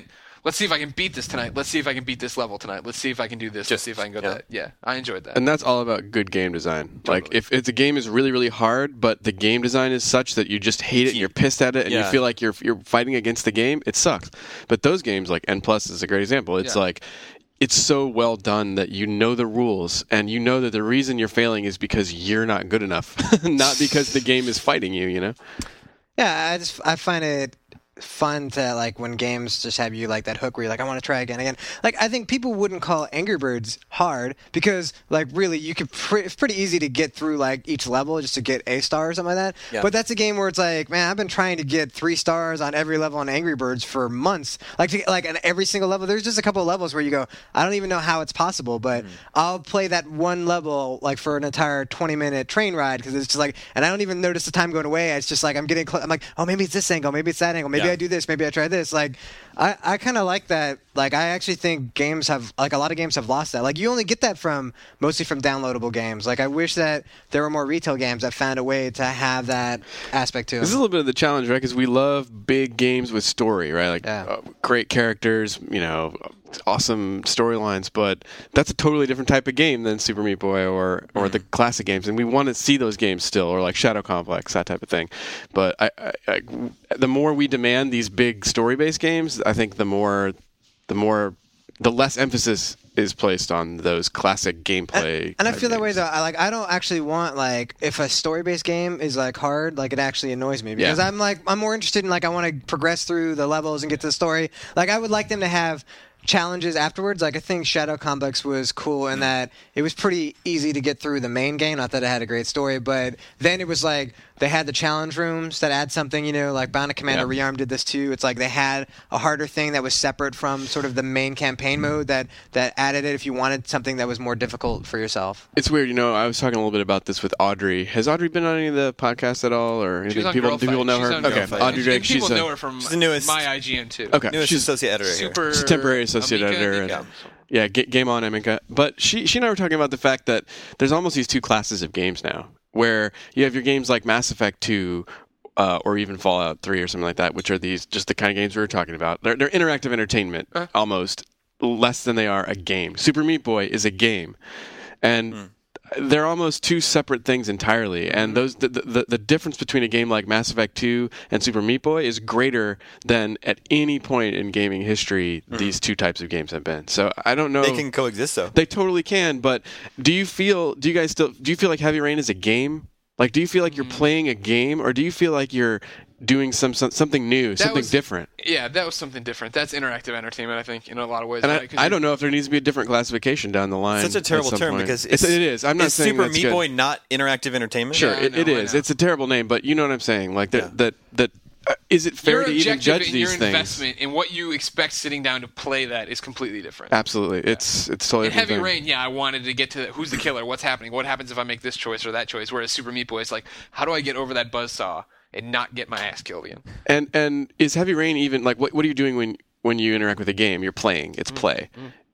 let's see if I can beat this tonight. Let's see if I can beat this level tonight. Let's see if I can do this. Let's see if I can go yeah. that. Yeah, I enjoyed that. And that's all about good game design. Totally. Like, if, if the game is really, really hard, but the game design is such that you just hate it and you're pissed at it and Yeah. you feel like you're you're fighting against the game, it sucks. But those games, like N Plus is a great example. It's Yeah. like, it's so well done that you know the rules and you know that the reason you're failing is because you're not good enough, not because the game is fighting you, you know? Yeah, I just I find it fun to like when games just have you like that hook where you're like, I want to try again again. Like I think people wouldn't call Angry Birds hard because like really you could pre- it's pretty easy to get through like each level just to get a star or something like that. Yeah. But that's a game where it's like, man, I've been trying to get three stars on every level on Angry Birds for months. Like to, like on every single level, there's just a couple of levels where you go, I don't even know how it's possible, but I'll play that one level like for an entire twenty minute train ride because it's just like, and I don't even notice the time going away. It's just like I'm getting close. I'm like, oh, maybe it's this angle, maybe it's that angle, maybe Yeah. I do this, maybe I try this. Like, I, I kind of like that. Like, I actually think games have, like, a lot of games have lost that. Like, you only get that from, mostly from downloadable games. Like, I wish that there were more retail games that found a way to have that aspect to This is a them. little bit of the challenge, right? Because we love big games with story, right? Like Yeah. uh, great characters, you know, awesome storylines. But that's a totally different type of game than Super Meat Boy or or the classic games, and we want to see those games still, or like Shadow Complex, that type of thing. But I, I, I, the more we demand these big story-based games, I think the more, the more, the less emphasis is placed on those classic gameplay. And, and I type feel that way games. though. I like I don't actually want like if a story based game is like hard, like it actually annoys me because Yeah. I'm like I'm more interested in like I want to progress through the levels and get to the story. Like I would like them to have challenges afterwards. Like I think Shadow Complex was cool in that it was pretty easy to get through the main game. Not that it had a great story, but then it was like they had the challenge rooms that add something. You know, like Bound of Commander Yeah. Rearm did this too. It's like they had a harder thing that was separate from sort of the main campaign mode that that added it if you wanted something that was more difficult for yourself. It's weird, you know. I was talking a little bit about this with Audrey. Has Audrey been on any of the podcasts at all, or She's anything? on people Girl do people Fight. know She's her? on Okay, Girl Fight. Audrey And Drake. people She's know a, her from she's the newest- my I G N too. okay. Newest She's associate editor here. Super She's a temporary associate Amika, editor. and- yeah. Yeah, Ga- Game On, Emika. But she, she and I were talking about the fact that there's almost these two classes of games now, where you have your games like Mass Effect two, uh, or even Fallout three or something like that, which are these just the kind of games we were talking about. They're, they're interactive entertainment, Uh. almost less than they are a game. Super Meat Boy is a game, and Mm. they're almost two separate things entirely. And those the, the the difference between a game like Mass Effect two and Super Meat Boy is greater than at any point in gaming history these two types of games have been. So I don't know. They can coexist though. They totally can, but do you feel? Do you guys still? Do you feel like Heavy Rain is a game? Like, do you feel like you're playing a game, or do you feel like you're doing some, some something new, something was- different? Yeah, that was something different. That's interactive entertainment, I think, in a lot of ways. And right? I, 'Cause I you- don't know if there needs to be a different classification down the line. Such a at terrible some term point. because it's, it's, it is. I'm not is saying Super that's Meat good. Boy not interactive entertainment? Sure, Yeah, it, no, it I is. know. It's a terrible name, but you know what I'm saying. Like that. Yeah. That that. Uh, is it fair your to even objective judge and these your things? investment in what you expect sitting down to play that is completely different. Absolutely, it's it's totally In different Heavy thing. Rain, yeah, I wanted to get to who's the killer, what's happening, what happens if I make this choice or that choice. Whereas Super Meat Boy is like, how do I get over that buzzsaw and not get my ass killed again? And and is Heavy Rain even like what? What are you doing when when you interact with a game? You're playing. It's play.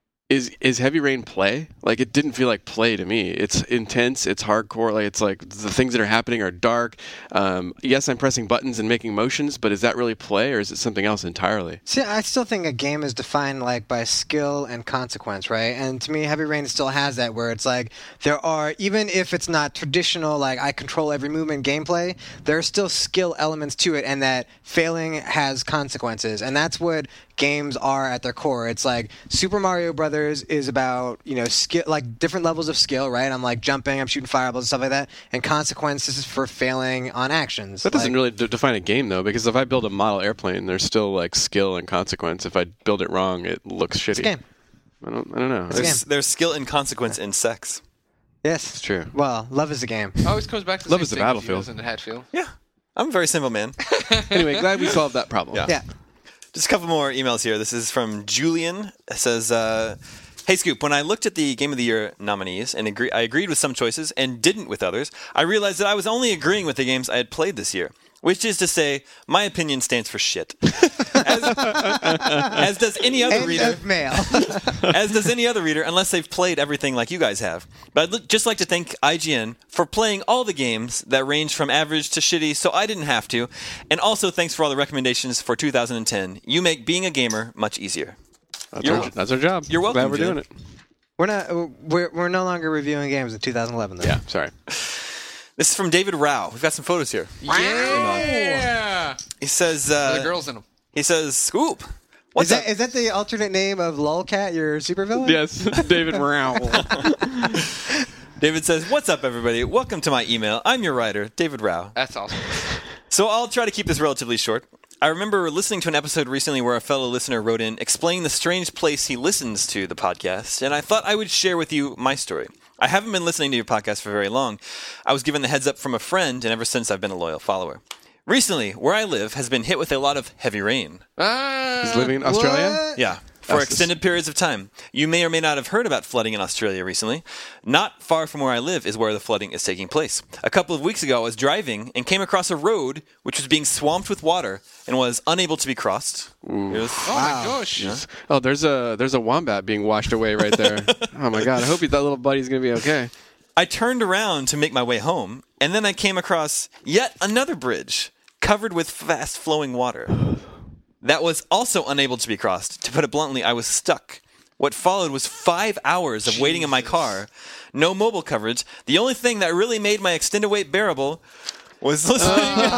Is is Heavy Rain play? Like, it didn't feel like play to me. It's intense. It's hardcore. Like, it's like the things that are happening are dark. Um, yes, I'm pressing buttons and making motions, but is that really play, or is it something else entirely? See, I still think a game is defined like by skill and consequence, right? And to me, Heavy Rain still has that, where it's like there are, even if it's not traditional, like I control every movement gameplay, there are still skill elements to it, and that failing has consequences, and that's what games are at their core. It's like Super Mario Brothers is about, you know, skill, like different levels of skill, right? I'm like jumping, I'm shooting fireballs and stuff like that, and consequences for failing on actions. That doesn't Like- really d- define a game, though, because if I build a model airplane, there's still like skill and consequence. If I build it wrong, it looks shitty. It's a game. I don't. I don't know. It's a There's, there's skill and consequence in sex. Yes, It's true. Well, love is a game. It always comes back to the Love same is the thing with you, battlefield. doesn't it, Hatfield? Yeah. I'm a very simple man. Anyway, glad we solved that problem. Yeah. Yeah. Just a couple more emails here. This is from Julian. It says, uh, "Hey Scoop, when I looked at the Game of the Year nominees and agree- I agreed with some choices and didn't with others, I realized that I was only agreeing with the games I had played this year. which is to say, my opinion stands for shit. As, as does any other End reader. of mail. As does any other reader, unless they've played everything like you guys have. But I'd li- just like to thank I G N for playing all the games that range from average to shitty, so I didn't have to. And also thanks for all the recommendations for two thousand ten. You make being a gamer much easier. That's, You're- our, that's our job. you're welcome, Glad we're Jim. doing it. We're not. We're we're no longer reviewing games in two thousand eleven. Though. Yeah, sorry. This is from David Rao. We've got some photos here. Yeah. He says, The uh, girls in them. he says, Scoop. Is What's that up? is that the alternate name of Lolcat, your supervillain? Yes, David Rao. David says, what's up, everybody? Welcome to my email. I'm your writer, David Rao. That's awesome. So I'll try to keep this relatively short. I remember listening to an episode recently where a fellow listener wrote in explaining the strange place he listens to the podcast, and I thought I would share with you my story. I haven't been listening to your podcast for very long. I was given the heads up from a friend, and ever since I've been a loyal follower. Recently, where I live has been hit with a lot of heavy rain. Ah. He's living in Australia? What? Yeah, for That's extended periods of time. You may or may not have heard about flooding in Australia recently. Not far from where I live is where the flooding is taking place. A couple of weeks ago, I was driving and came across a road which was being swamped with water and was unable to be crossed. It was- Oh my gosh. Oh, there's a there's a wombat being washed away right there. Oh my god! I hope that little buddy's gonna be okay. I turned around to make my way home, and then I came across yet another bridge covered with fast-flowing water that was also unable to be crossed. To put it bluntly, I was stuck. What followed was five hours of waiting in my car, no mobile coverage. The only thing that really made my extended wait bearable was listening,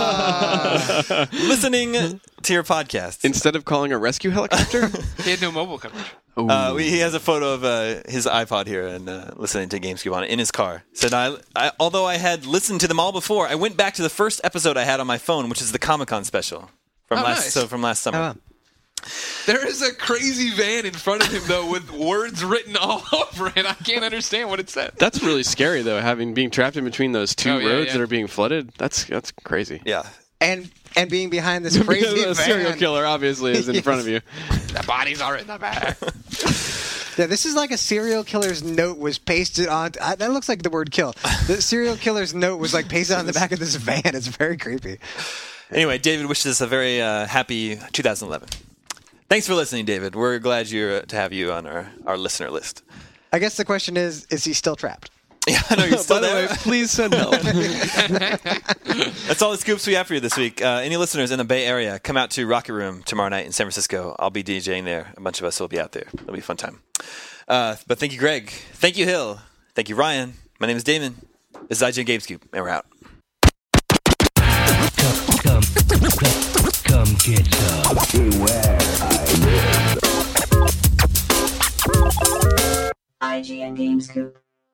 listening to your podcast. Instead of calling a rescue helicopter, He had no mobile coverage. Uh, we, he has a photo of uh, his iPod here and uh, listening to GameScoop on it in his car. Said, I, I, although I had listened to them all before, I went back to the first episode I had on my phone, which is the Comic-Con special from Oh, last nice. so from last summer. Oh, wow. There is a crazy van in front of him, though, with words written all over it. I can't understand what it said. that's really scary though. Having being trapped in between those two Oh, yeah, roads yeah. that are being flooded. That's that's crazy. Yeah. And and being behind this crazy Because a serial van. killer obviously is in front of you. The bodies are in the back. Yeah, this is like a serial killer's note was pasted on. Uh, that looks like the word "kill." The serial killer's note was like pasted on the back of this van. It's very creepy. Anyway, David wishes us a very uh, happy two thousand eleven. Thanks for listening, David. We're glad you're, to have you on our, our listener list. I guess the question is: is he still trapped? Yeah, I know you're still By the there. way, please send help. That's all the scoops we have for you this week. Uh, any listeners in the Bay Area, come out to Rocket Room tomorrow night in San Francisco. I'll be DJing there. A bunch of us will be out there. It'll be a fun time. Uh, but thank you, Greg. Thank you, Hill. Thank you, Ryan. My name is Damon. This is I G N GameScoop, and we're out. Come, come, come, come get some. I G N GameScoop.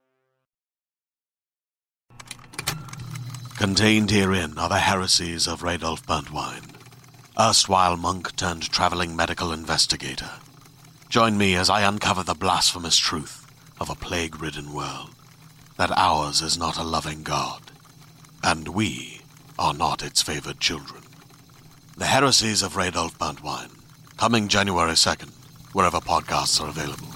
Contained herein are the heresies of Radolf Burntwine, erstwhile monk turned traveling medical investigator. Join me as I uncover the blasphemous truth of a plague-ridden world, that ours is not a loving God, and we are not its favored children. The heresies of Radolf Burntwine, coming January second, wherever podcasts are available.